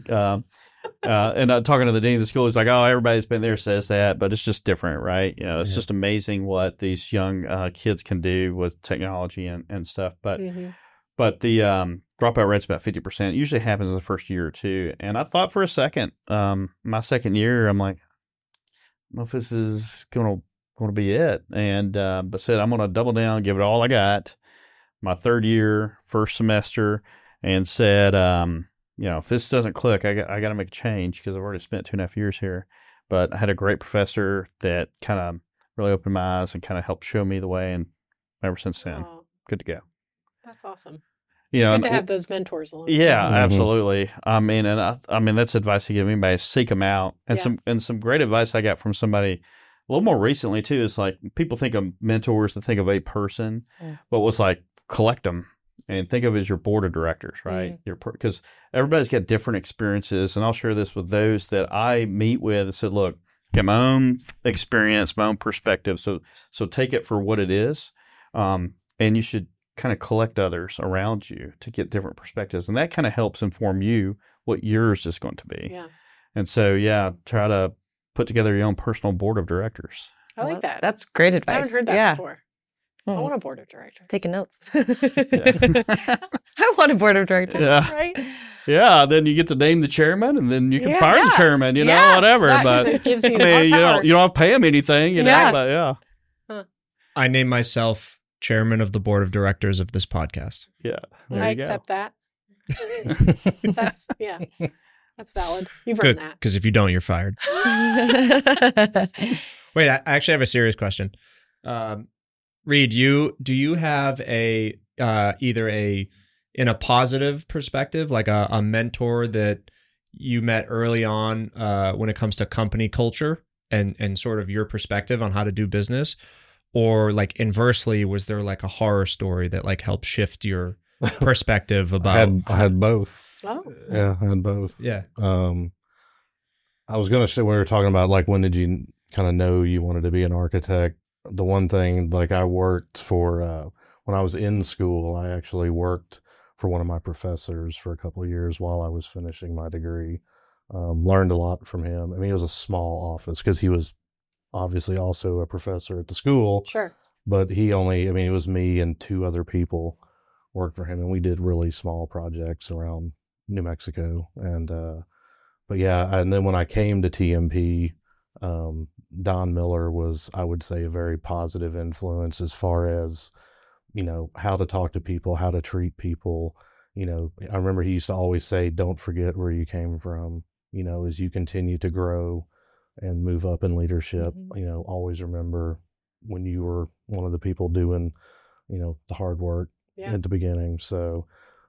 And talking to the dean of the school, he's like, "Oh, everybody's been there says that, but it's just different, right? It's Yeah. just amazing what these young kids can do with technology and stuff." But Mhm. but the dropout rate's about 50%. It usually happens in the first year or two. And I thought for a second, my second year, I'm like, I don't know if this is going to be it. And but said I'm going to double down, give it all I got. My third year, first semester, and said, if this doesn't click, I got to make a change because I've already spent 2.5 years here. But I had a great professor that kind of really opened my eyes and kind of helped show me the way. And ever since then, Oh, good to go. that's awesome. You Good know, to have those mentors along. yeah, Mhm. absolutely. I mean, and I mean that's advice to give anybody: seek them out. And Yeah. some great advice I got from somebody a little more recently too is like people think of mentors to think of a person, Mm. but was like collect them and think of it as your board of directors, right? Because everybody's got different experiences, and I'll share this with those that I meet with. And said, look, get my own experience, my own perspective. So take it for what it is, and you should kind of collect others around you to get different perspectives. And that kind of helps inform you what yours is going to be. Yeah. And so, try to put together your own personal board of directors. I like that. That's great I advice. haven't heard that yeah. before. I Mm. want a board of directors. Taking notes. I want a board of directors. Yeah. Right? Yeah, then you get to name the chairman, and then you can Yeah, fire the yeah. chairman, Yeah. whatever. That But gives you I more mean, power. you don't have to pay him anything, Yeah. but yeah. I name myself chairman of the board of directors of this podcast. Yeah. There I you go. accept that. That's valid. You've Good, earned that. because if you don't, you're fired. Wait, I actually have a serious question. Reed, do you have a either in a positive perspective, like a mentor that you met early on when it comes to company culture and sort of your perspective on how to do business, or like inversely, was there like a horror story that like helped shift your perspective about? I had both. Oh. Yeah, I had both. Yeah. I was going to say, when we were talking about like, when did you kind of know you wanted to be an architect? The one thing, like, I worked for, when I was in school, I actually worked for one of my professors for a couple of years while I was finishing my degree. Learned a lot from him. I mean, it was a small office because he was obviously also a professor at the school, Sure. but it was me and two other people worked for him, and we did really small projects around New Mexico. And, but yeah, and then when I came to TMP, Don Miller was, I would say, a very positive influence as far as, how to talk to people, how to treat people. I remember he used to always say, don't forget where you came from, as you continue to grow and move up in leadership, always remember when you were one of the people doing, the hard work at the beginning. So,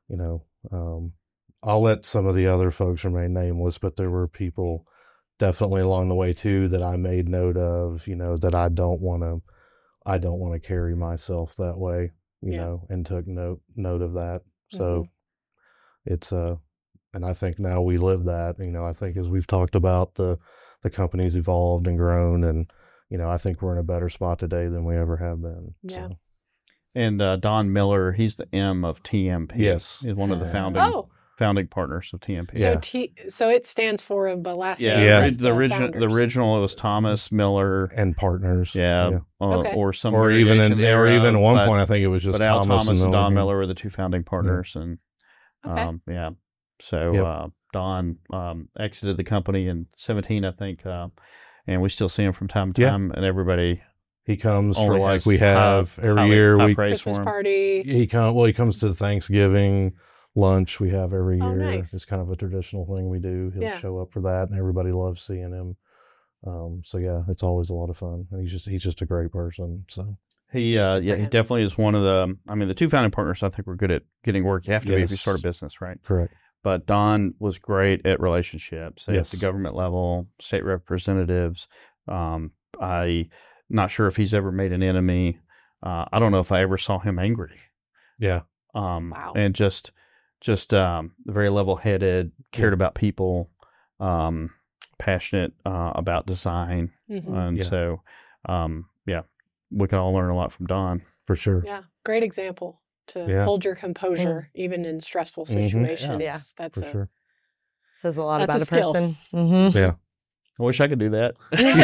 I'll let some of the other folks remain nameless, but there were people definitely along the way too that I made note of, that I don't want to carry myself that way, and took note of that. So it's and I think now we live that, I think as we've talked about, the company's evolved and grown, and I think we're in a better spot today than we ever have been. Yeah. So. And Don Miller, he's the M of TMP. Yes. He's one of the founding partners of TMP. So so it stands for the last name. Yeah. Of The original it was Thomas Miller And partners. Okay. or some Or even variation or even thereof, at one but- point I think it was just but Al Thomas and Don Milligan. Miller were the two founding partners, and Okay. So Don exited the company in 2017, I think, and we still see him from time to time, and everybody He comes only for like has we have every high year. praise for Christmas him. party. He comes to the Thanksgiving lunch we have every Oh, year. nice. It's kind of a traditional thing we do. He'll Yeah. show up for that, and everybody loves seeing him. So yeah, it's always a lot of fun, and he's just a great person. So He definitely is one of the two founding partners. I think we're good at getting work. You have to be if you Yes. start a business, right? correct. But Don was great at relationships at Yes. the government level, state representatives. I not sure if he's ever made an enemy. I don't know if I ever saw him angry. Yeah. Wow. And just very level-headed, cared about people, passionate about design, Mhm. and Yeah. so we can all learn a lot from Don. For sure. Yeah. Great example to Yeah. hold your composure even in stressful Mhm. situations. Yeah. That's For sure. Says a lot That's about a a skill. person. Mm-hmm. Yeah. I wish I could do that.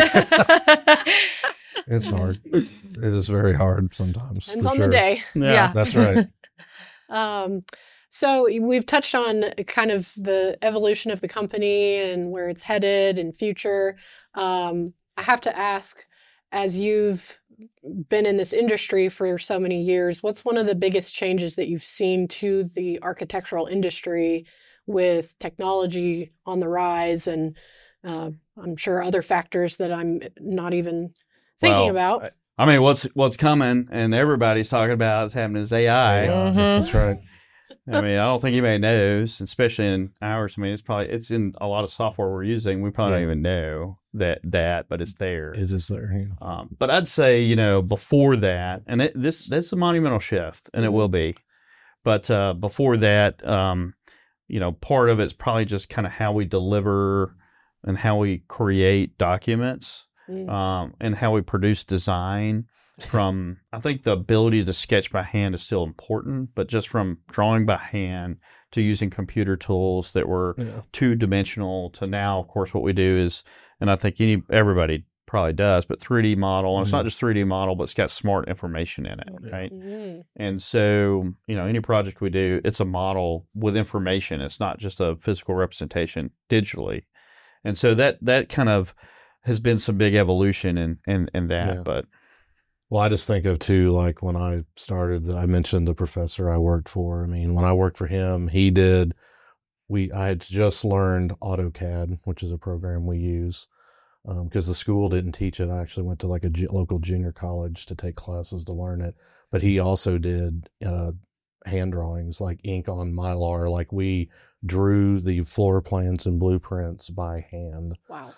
It's hard. It is very hard sometimes. Depends for on sure. the day. Yeah. That's right. So we've touched on kind of the evolution of the company and where it's headed in future. I have to ask, as you've been in this industry for so many years, what's one of the biggest changes that you've seen to the architectural industry with technology on the rise, and I'm sure other factors that I'm not even thinking about? I mean, what's coming, and everybody's talking about it's happening is AI. Mhm. That's right. I mean, I don't think anybody knows, especially in ours. I mean, it's in a lot of software we're using. We probably don't even know that, but it's there. It is there. Yeah. But I'd say, before that, and that's a monumental shift, and it will be. But before that, part of it's probably just kind of how we deliver and how we create documents, and how we produce design. I think the ability to sketch by hand is still important, but just from drawing by hand to using computer tools that were two-dimensional to now, of course, what we do is, and I think everybody probably does, but 3D model. And it's not just 3D model, but it's got smart information in it, right? Mhm. And so, any project we do, it's a model with information. It's not just a physical representation digitally. And so that kind of has been some big evolution in that. Yeah. But Well, I just think of too, like when I started, I mentioned the professor I worked for. I mean, when I worked for him, I had just learned AutoCAD, which is a program we use, because the school didn't teach it. I actually went to like a local junior college to take classes to learn it. But he also did hand drawings, like ink on Mylar. Like we drew the floor plans and blueprints by hand. Wow.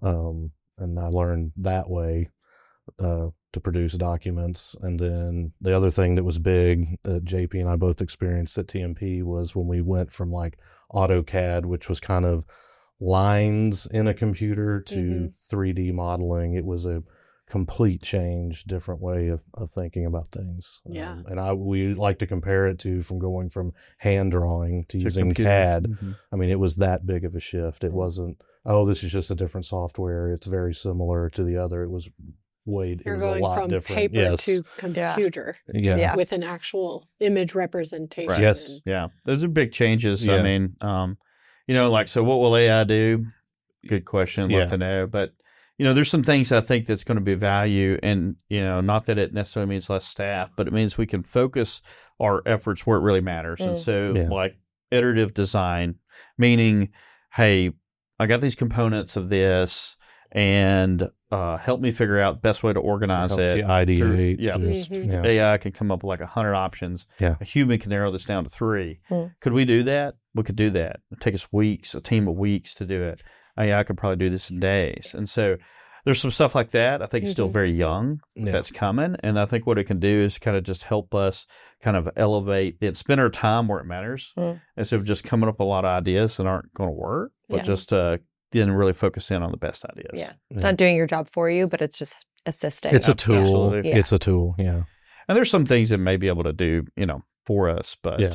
And I learned that way to produce documents. And then the other thing that was big that JP and I both experienced at TMP was when we went from like AutoCAD, which was kind of lines in a computer, to 3D modeling. It was a complete change, different way of thinking about things. Yeah. And we like to compare it to from going from hand drawing to using computer. CAD. Mhm. I mean, it was that big of a shift. It wasn't, oh, this is just a different software. It's very similar to the other. It was You're a going lot from different. paper Yes. to computer Yeah. Yeah. with an actual image representation. Right. Yes. yeah, those are big changes. I Yeah. mean, like, so what will AI do? Good question. Love Yeah. to know. But, there's some things I think that's going to be value, and, not that it necessarily means less staff, but it means we can focus our efforts where it really matters. And so Yeah. like iterative design, meaning, hey, I got these components of this, and help me figure out the best way to organize Helps it. you ideate. Yeah. Just, Mhm. yeah. AI can come up with like 100 options. Yeah. A human can narrow this down to 3. Mm. Could we do that? We could do that. It'd take us weeks, a team of weeks to do it. AI could probably do this in days. And so there's some stuff like that. I think it's still very young. Yeah. That's coming. And I think what it can do is kind of just help us kind of elevate it, spend our time where it matters. Mm. Instead of just coming up with a lot of ideas that aren't going to work, but Yeah. just then really focus in on the best ideas. Yeah. It's Yeah. not doing your job for you, but it's just assisting. It's a tool. Absolutely. Yeah. It's a tool. Yeah. And there's some things it may be able to do, for us. But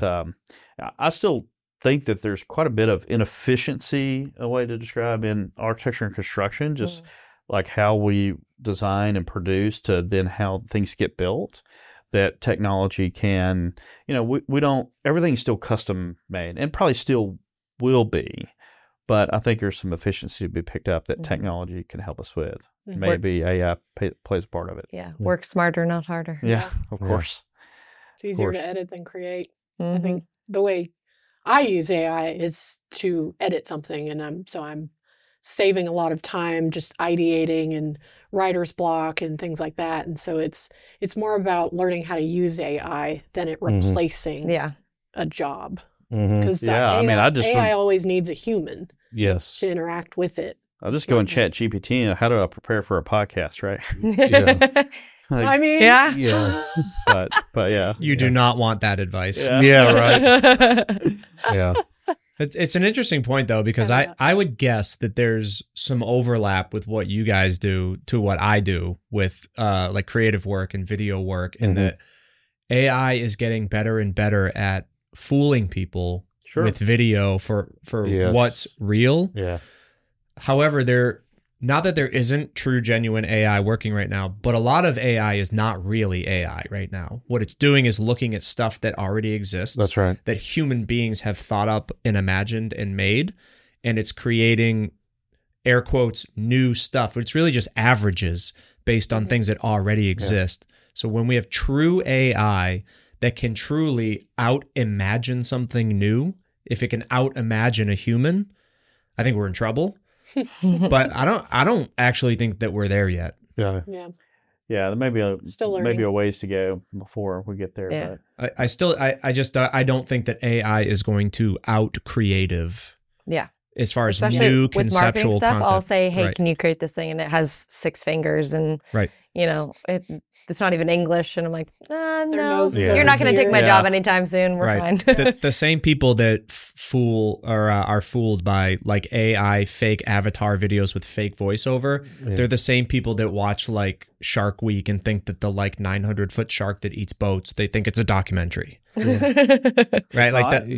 I still think that there's quite a bit of inefficiency, a way to describe, in architecture and construction, just like how we design and produce to then how things get built, that technology can, we don't, everything's still custom made and probably still will be. But I think there's some efficiency to be picked up that technology can help us with. Mhm. Maybe AI plays a part of it. Yeah. Work smarter, not harder. Yeah, of Yeah. course. It's easier course. to edit than create. I Mhm. think the way I use AI is to edit something, and I'm saving a lot of time just ideating and writer's block and things like that. And so it's more about learning how to use AI than it Mhm. replacing Yeah. a job. Mhm. Because Yeah, I mean, I just AI always needs a human Yes. to interact with it. I'll just go and chat GPT. How do I prepare for a podcast, right? Like, I mean, Yeah. Yeah. but yeah. You do not want that advice. Yeah. Yeah. Right. Yeah. It's an interesting point though, because Yeah. I would guess that there's some overlap with what you guys do to what I do with like creative work and video work, and Mhm. that AI is getting better and better at fooling people Sure. with video for Yes. what's real. Yeah. However, not that there isn't true, genuine AI working right now, but a lot of AI is not really AI right now. What it's doing is looking at stuff that already exists. That's right. That human beings have thought up and imagined and made, and it's creating, air quotes, new stuff. It's really just averages based on things that already exist. So when we have true AI that can truly out-imagine something new, if it can out-imagine a human, I think we're in trouble. But I don't actually think that we're there yet. Yeah. Yeah. Yeah, there may be Still learning. maybe a ways to go before we get there. Yeah. But I don't think that AI is going to out creative Yeah. as far as Especially new with marketing conceptual stuff, concept. I'll say, hey, Right. can you create this thing? And it has 6 fingers and, Right. it's not even English. And I'm like, no, noses you're not going to take my Yeah. job anytime soon. We're Right. fine. the same people that fool or are fooled by like AI fake avatar videos with fake voiceover, they're the same people that watch like Shark Week and think that the like 900-foot shark that eats boats, they think it's a documentary. Right? Like that.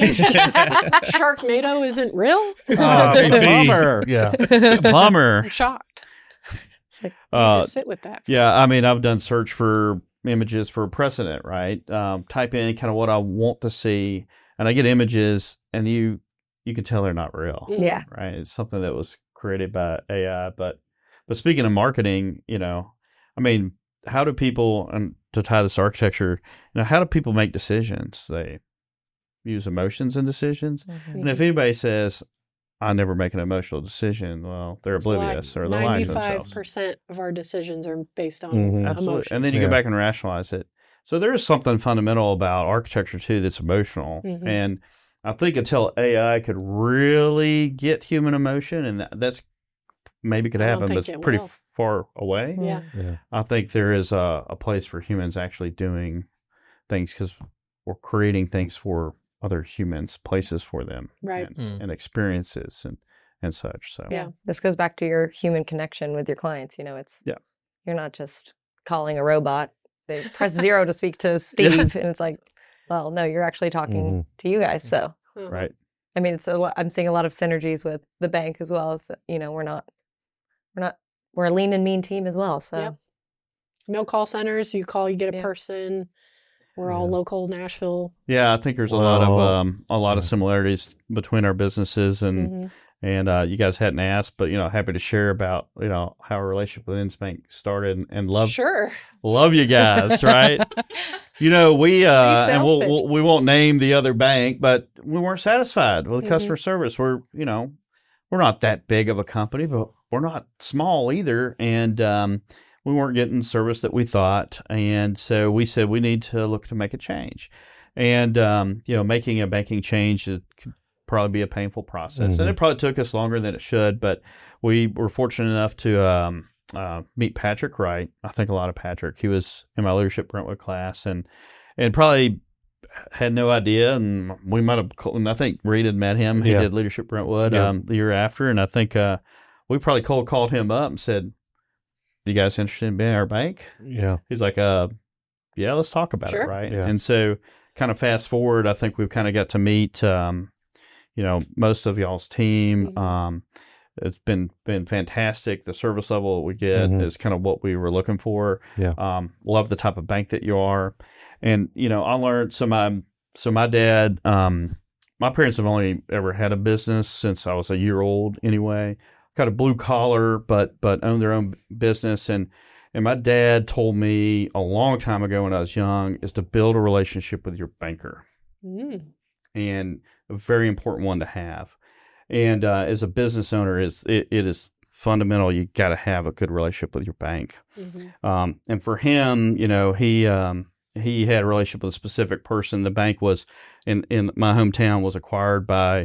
Sharknado isn't real? bummer. Yeah. Bummer. I'm shocked. It's like, Just sit with that. Yeah, I mean, I've done search for images for precedent, right? Type in kind of what I want to see, and I get images, and you can tell they're not real, yeah. right? It's something that was created by AI. But speaking of marketing, I mean, how do people, and to tie this architecture, how do people make decisions? They use emotions in decisions, and if anybody says, I never make an emotional decision, well, they're oblivious or they're lying to themselves. 95% of our decisions are based on Absolutely. emotion. And then you go back and rationalize it. So there is something fundamental about architecture, too, that's emotional. And I think until AI could really get human emotion, and that's maybe could happen, but it's pretty far away. Yeah. I think there is a place for humans actually doing things because we're creating things for other humans, places for them, Right. and experiences and such. So Yeah. This goes back to your human connection with your clients. It's you're not just calling a robot. They press 0 to speak to Steve, and it's like, well, no, you're actually talking to you guys. So right. I mean, I'm seeing a lot of synergies with the bank as well. So, we're a lean and mean team as well. So no call centers. You call, you get a person. We're all local Nashville. Yeah, I think there's a lot of similarities between our businesses, and you guys hadn't asked, but happy to share about how our relationship with Insbank started, and love you guys, right? We and we won't name the other bank, but we weren't satisfied with customer service. We're not that big of a company, but we're not small either, and we weren't getting service that we thought, and so we said we need to look to make a change. And making a banking change could probably be a painful process, and it probably took us longer than it should. But we were fortunate enough to meet Patrick Wright. I think a lot of Patrick. He was in my Leadership Brentwood class, and probably had no idea. And we might have. And I think Reed had met him. He did Leadership Brentwood the year after, and I think we probably cold called him up and said, "You guys interested in being our bank?" Yeah. He's like, yeah, let's talk about it, right? Yeah. And so kind of fast forward, I think we've kind of got to meet, most of y'all's team. It's been fantastic. The service level that we get is kind of what we were looking for. Yeah. Love the type of bank that you are. And, I learned, so my dad, my parents have only ever had a business since I was a year old anyway. Got a blue collar, but own their own business. And my dad told me a long time ago when I was young is to build a relationship with your banker. And a very important one to have. And as a business owner, it is fundamental. You got to have a good relationship with your bank. And for him, he had a relationship with a specific person. The bank was in my hometown was acquired by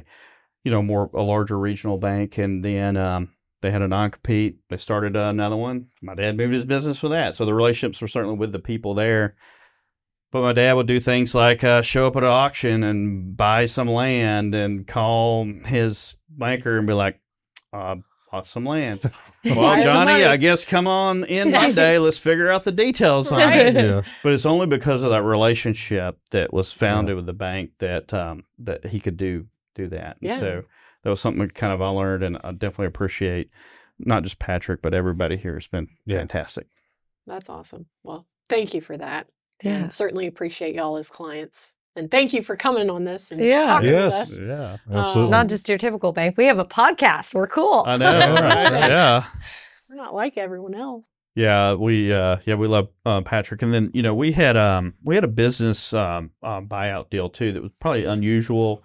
a larger regional bank, and then they had a non-compete. They started another one. My dad moved his business with that. So the relationships were certainly with the people there. But my dad would do things like show up at an auction and buy some land and call his banker and be like, bought some land. Well, Johnny, I guess come on in Monday. Let's figure out the details on it. Yeah. But it's only because of that relationship that was founded with the bank that he could do that. And so that was something kind of I learned, and I definitely appreciate not just Patrick, but everybody here has been fantastic. That's awesome. Well, thank you for that. Yeah. And certainly appreciate y'all as clients. And thank you for coming on this and talking with us. Yeah. Absolutely. Not just your typical bank. We have a podcast. We're cool. I know. Yeah. We're not like everyone else. Yeah, we love Patrick, and then we had a business buyout deal too that was probably unusual.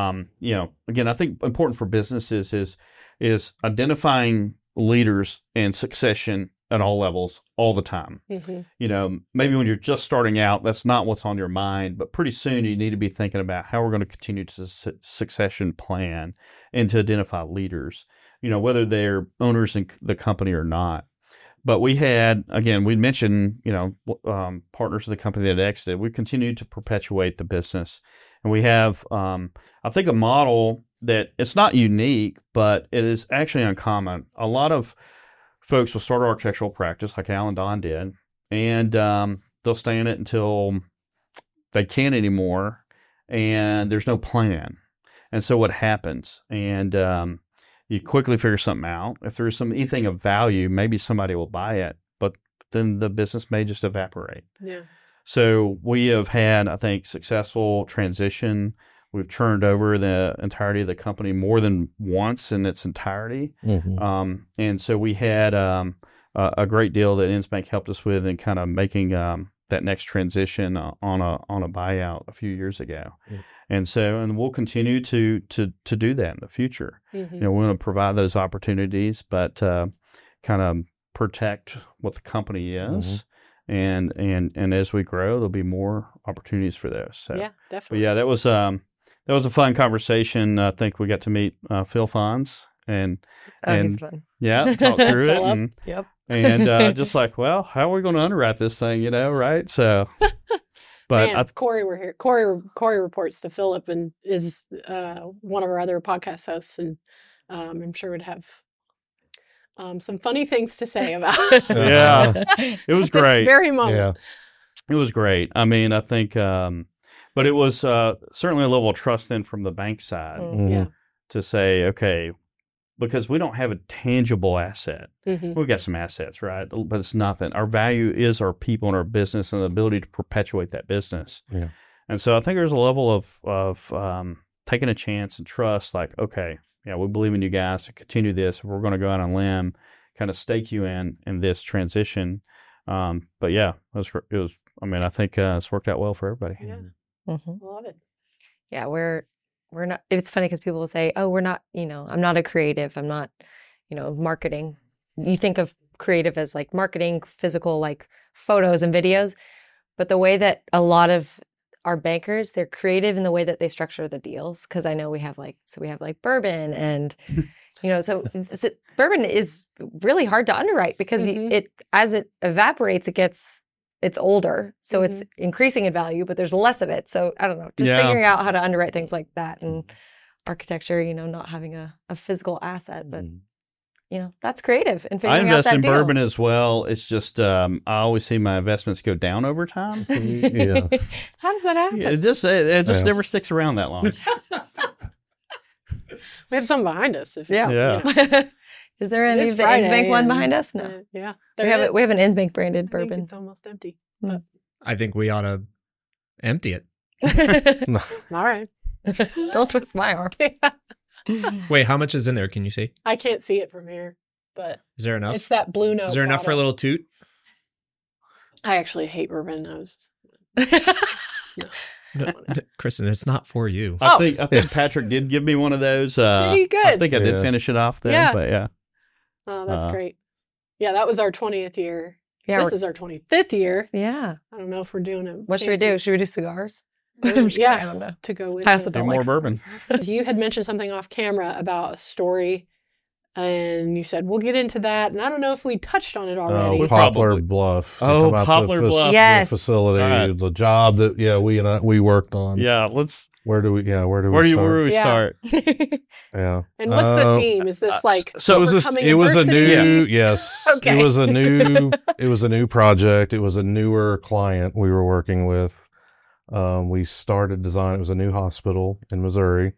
Again, I think important for businesses is identifying leaders and succession at all levels all the time. Maybe when you're just starting out, that's not what's on your mind, but pretty soon you need to be thinking about how we're going to continue to succession plan and to identify leaders, whether they're owners in the company or not. But we had, again, we mentioned, partners of the company that exited. We continued to perpetuate the business. And we have, I think, a model that it's not unique, but it is actually uncommon. A lot of folks will start architectural practice like Al and Don did, and they'll stay in it until they can't anymore, and there's no plan. And so what happens? And, You quickly figure something out. If there's anything of value, maybe somebody will buy it, but then the business may just evaporate. Yeah. So we have had, I think, successful transition. We've turned over the entirety of the company more than once in its entirety. Mm-hmm. And so we had a great deal that Insbank helped us with in kind of making that next transition on a buyout a few years ago. Mm-hmm. And we'll continue to do that in the future. Mm-hmm. You know, we want to provide those opportunities, but kind of protect what the company is. Mm-hmm. And as we grow, there'll be more opportunities for those. So, yeah, definitely. But yeah, that was a fun conversation. I think we got to meet Phil Fonz and he's fun. Yeah, talk through it. And, yep. And just like, well, how are we going to underwrite this thing? You know, right? So, but Man, if Corey were here. Corey reports to Philip and is one of our other podcast hosts, and I'm sure would have some funny things to say about. Yeah, it was great. This very moment. Yeah. It was great. I mean, I think, but it was certainly a level of trust then from the bank side Yeah. to say, okay, because we don't have a tangible asset. Mm-hmm. We've got some assets, right? But it's nothing. Our value is our people and our business and the ability to perpetuate that business. Yeah. And so I think there's a level of taking a chance and trust, like, okay, yeah, we believe in you guys to continue this. We're going to go out on a limb, kind of stake you in this transition. But yeah, it was. I mean, I think it's worked out well for everybody. Yeah. Mm-hmm. Love it. Yeah, we're not. It's funny because people will say, "Oh, we're not." You know, I'm not a creative. I'm not. You know, marketing. You think of creative as like marketing, physical, like photos and videos, but the way that a lot of our bankers, they're creative in the way that they structure the deals. Because I know we have like bourbon and. You know, so bourbon is really hard to underwrite because as it evaporates, it's older. So it's increasing in value, but there's less of it. So I don't know, just figuring out how to underwrite things like that and architecture, you know, not having a physical asset, but you know, that's creative and figuring out that I invest in deal. bourbon as well. It's just, I always see my investments go down over time. Yeah. How does that happen? Yeah, it just never sticks around that long. We have some behind us. If Yeah. You know. Is there any of the Friday Insbank one and- behind us? No. Yeah. We have an Insbank branded I think bourbon. it's almost empty. I think we ought to empty it. All right. Don't twist my arm. Wait, how much is in there? Can you see? I can't see it from here, but Is there enough? it's that Blue Note. Is there enough for a bottle. little toot? I actually hate bourbon. No, Kristen, it's not for you. I think Patrick did give me one of those. Did he? Good. I think I did finish it off there. Yeah. But yeah. Oh, that's great. Yeah, that was our 20th year. Yeah, This is our 25th year. yeah. I don't know if we're doing it. What should we do? Should we do cigars? Yeah. I'm just kidding, I don't know. To go with I also it. don't more like bourbon. cigars. You had mentioned something off camera about a story, and you said we'll get into that. And I don't know if we touched on it already. we Poplar probably- Bluff. to Oh, talk about Poplar Bluff. the Yes. facility, All right. the job that we worked on. Yeah. Let's. Where do we start? Where do we Yeah. start? Yeah. And what's the theme? Is this like So overcoming it was a adversity? new yes. Okay. It was a new project. It was a newer client we were working with. We started design. It was a new hospital in Missouri.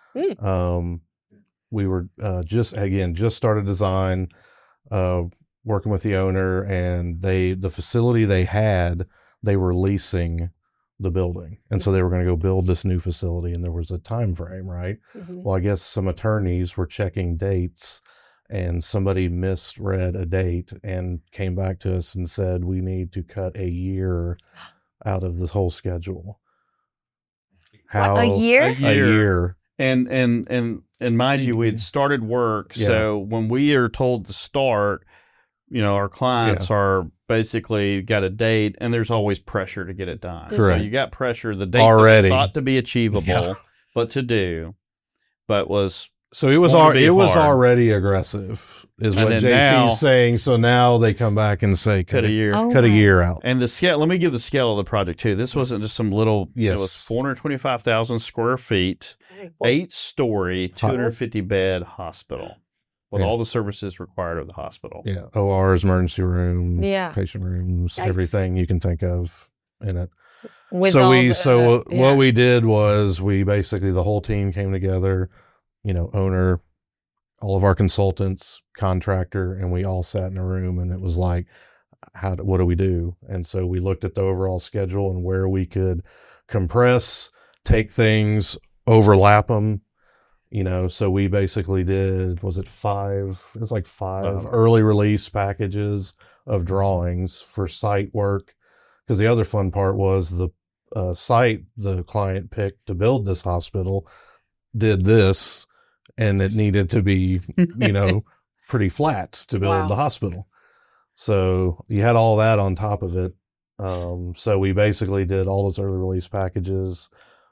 We were just started design, working with the owner, and the facility they were leasing the building, and so they were going to go build this new facility, and there was a time frame, right? Mhm. Well, I guess some attorneys were checking dates, and somebody misread a date and came back to us and said we need to cut a year out of this whole schedule. How A year? A A year. And mind you, we had started work. Yeah. So when we are told to start, you know, our clients are basically got a date, and there's always pressure to get it done. Correct. So you got pressure. The date Already. thought to be achievable, Yeah. but was So it was Wanted to be hard. already aggressive, is And what then JP's now- saying. So now they come back and say cut a year. Oh cut a my- year out. And the scale, let me give the scale of the project too. This wasn't just some little, Yes. it was 425,000 square feet, Dang. 8-story, 250 bed hospital with Yeah. all the services required of the hospital. Yeah, ORs, emergency room, Yeah. patient rooms, Yikes. everything you can think of in it. With So all we the- yeah. what we did was we basically the whole team came together, you know, owner, all of our consultants, contractor, and we all sat in a room, and it was like, what do we do? And so we looked at the overall schedule and where we could compress, take things, overlap them, so we basically did, was it 5? It was like 5 early release packages of drawings for site work. Because the other fun part was the site the client picked to build this hospital did this, and it needed to be, pretty flat to build the hospital. So you had all that on top of it. So we basically did all those early release packages.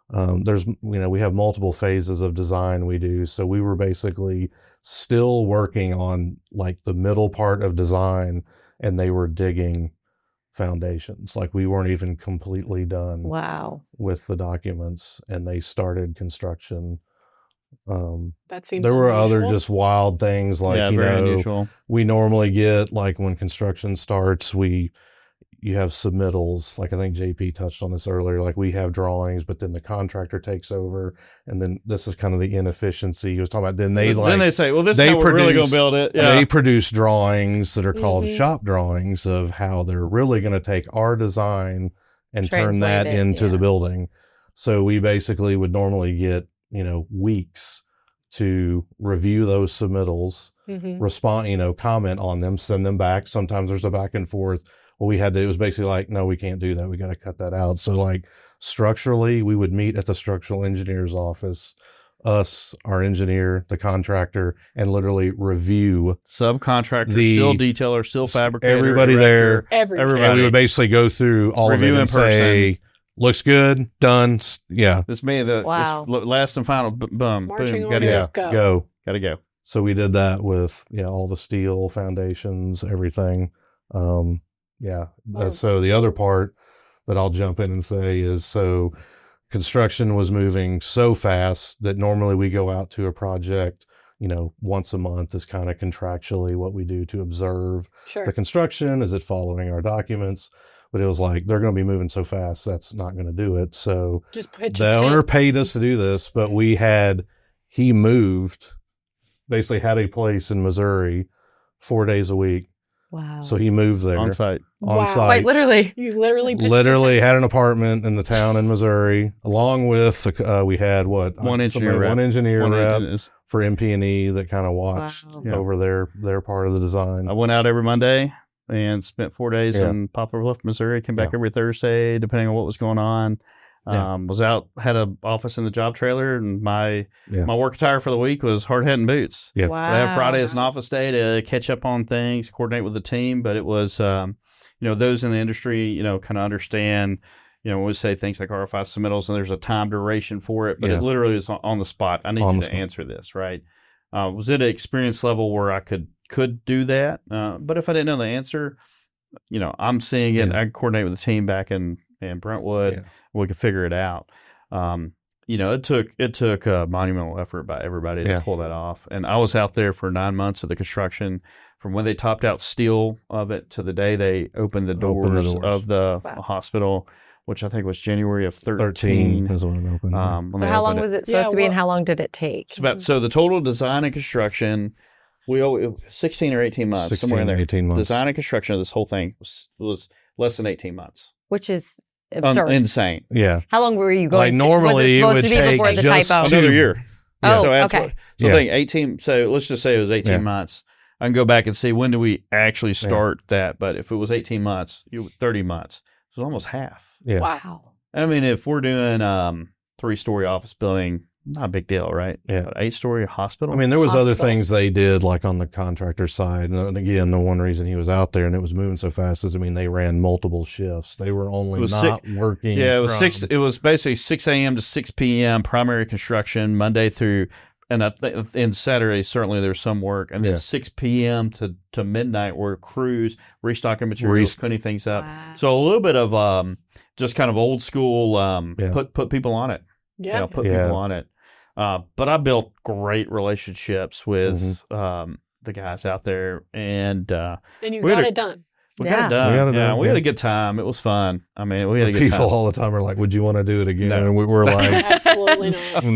We have multiple phases of design we do. So we were basically still working on like the middle part of design, and they were digging foundations. Like we weren't even completely done with the documents, and they started construction. That seems there were unusual. other just wild things like, very unusual. We normally get like when construction starts, you have submittals. Like I think JP touched on this earlier, like we have drawings, but then the contractor takes over, and then this is kind of the inefficiency he was talking about. Then they say, well, this is how we're really going to build it. Yeah. They produce drawings that are called shop drawings of how they're really going to take our design and turn that into the building. So we basically would normally get, weeks to review those submittals, respond, comment on them, send them back. Sometimes there's a back and forth. Well, it was basically like, no, we can't do that. We got to cut that out. So like structurally, we would meet at the structural engineer's office, us, our engineer, the contractor, and literally review subcontractor, still detailer, still fabricator, everybody director, there. Everybody. And we would basically go through all Review of it in and say, looks good, done. Yeah. This may this last and final boom. Marching Gotta orders, go. Gotta go. So we did that with all the steel foundations, everything. So the other part that I'll jump in and say is, so construction was moving so fast that normally we go out to a project, once a month is kind of contractually what we do to observe the construction. Is it following our documents? But it was like, they're going to be moving so fast, that's not going to do it. So the owner paid us to do this, but he moved, basically had a place in Missouri 4 days a week. Wow. So he moved there. On site. Wait, literally? You literally had an apartment in the town in Missouri, along with, we had one engineer rep for MP&E that kind of watched over their part of the design. I went out every Monday and spent 4 days in Poplar Bluff, Missouri. Came back every Thursday, depending on what was going on. Was out, had an office in the job trailer, and my work attire for the week was hard hat and boots. Yeah. Wow. I have Friday as an office day to catch up on things, coordinate with the team. But it was, those in the industry, kind of understand, when we say ththings like RFI submittals, and there's a time duration for it, but it literally is on the spot. I need you to answer this, right? Was it an experience level where I could do that? But if I didn't know the answer, I'm seeing it. I could coordinate with the team back in Brentwood. We could figure it out. It took a monumental effort by everybody to pull that off. And I was out there for 9 months of the construction, from when they topped out steel of it to the day they opened the doors of the hospital, which I think was January of 13 is when it opened. So how long was it supposed to be, and how long did it take? So the total design and construction, 16 or 18 months, somewhere in there. 18 months. Design and construction of this whole thing was less than 18 months. Which is absurd. Insane. Yeah. How long were you going? Like normally it would take before the just typo? Another year. Oh, so okay. So I think 18. So let's just say it was 18 months. I can go back and see when do we actually start that. But if it was 18 months, 30 months, it was almost half. Yeah. Wow. I mean, if we're doing 3-story office building, not a big deal, right? Yeah. 8-story hospital. I mean, there was other things they did, like on the contractor side. And again, the one reason he was out there and it was moving so fast is, they ran multiple shifts. They were only working. Yeah, it was It was basically 6 a.m. to 6 p.m. primary construction Monday through, and Saturday certainly there's some work, and then 6 p.m. to midnight were crews restocking materials, cleaning things up. Wow. So a little bit of just kind of old school. Put people on it. Yeah. Put people on it. But I built great relationships with the guys out there, and you got it done. We got it done. We had a good time. It was fun. I mean, we had a good time. People all the time are like, "Would you want to do it again?" And we were like, "Absolutely not."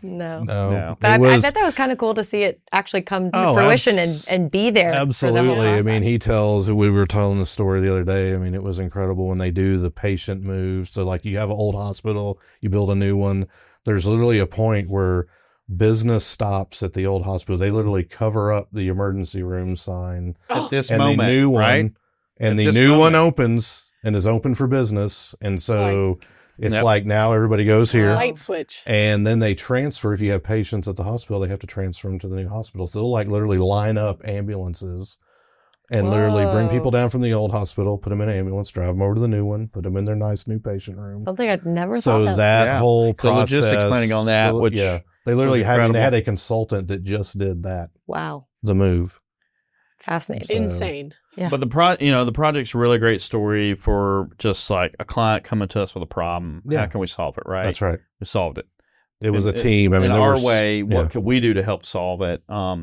No. But I bet that was kind of cool to see it actually come to fruition and be there. Absolutely. I mean, we were telling the story the other day. I mean, it was incredible when they do the patient move. So, like, you have an old hospital, you build a new one. There's literally a point where business stops at the old hospital. They literally cover up the emergency room sign at this moment, the new one, right? And the new one opens and is open for business. And so it's like now everybody goes here. Light switch. And then they transfer. If you have patients at the hospital, they have to transfer them to the new hospital. So they'll like literally line up ambulances and literally bring people down from the old hospital, put them in an ambulance, drive them over to the new one, put them in their nice new patient room. Something I'd never thought of. So that whole process. The logistics planning on that, they literally had a consultant that just did that. Wow. The move. Fascinating. Insane. Yeah. But the project's a really great story for just like a client coming to us with a problem. Yeah. How can we solve it, right? That's right. We solved it. It was a team. I mean, in our way, what could we do to help solve it?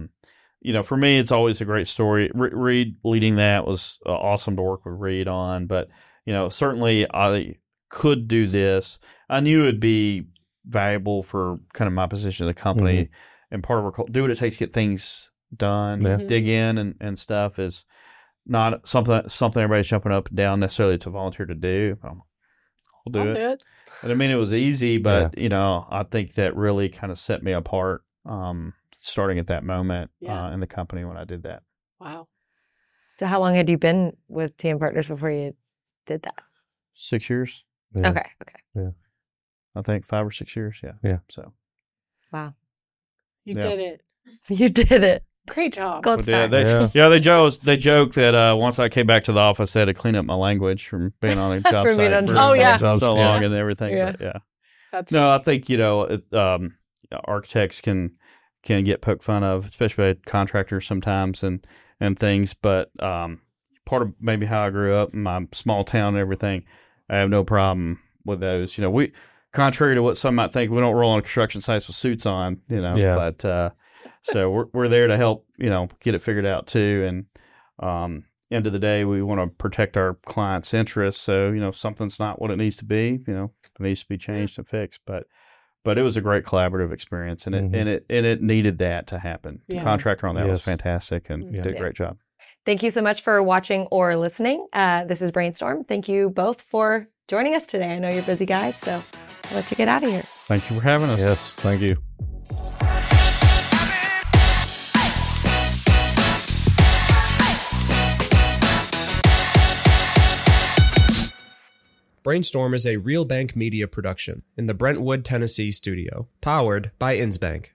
For me, it's always a great story. Reed leading that was awesome to work with Reed on. But, certainly I could do this. I knew it would be valuable for kind of my position in the company. And part of our do what it takes to get things done, dig in and stuff is not something everybody's jumping up and down necessarily to volunteer to do. I'll do it. And I mean, it was easy, but I think that really kind of set me apart starting at that moment in the company when I did that. Wow. So how long had you been with TM Partners before you did that? 6 years. Yeah. Okay. Yeah. I think 5 or 6 years. Yeah. Yeah. So. Wow. You did it. You did it. Great job. Gold star. They joke that once I came back to the office, they had to clean up my language from being on a job site for so long and everything. Yeah. But I think architects can get poked fun of, especially contractors sometimes and things. But part of maybe how I grew up in my small town and everything, I have no problem with those. We, contrary to what some might think, we don't roll on construction sites with suits on. But. So we're there to help, get it figured out too. And end of the day, we want to protect our clients' interests. So, if something's not what it needs to be, it needs to be changed and fixed. But it was a great collaborative experience, and it needed that to happen. The contractor on that was fantastic and did a great job. Thank you so much for watching or listening. This is Brainstorm. Thank you both for joining us today. I know you're busy guys, so I'll let you get out of here. Thank you for having us. Yes, thank you. Brainstorm is a Real Bank Media production in the Brentwood, Tennessee studio, powered by Insbank.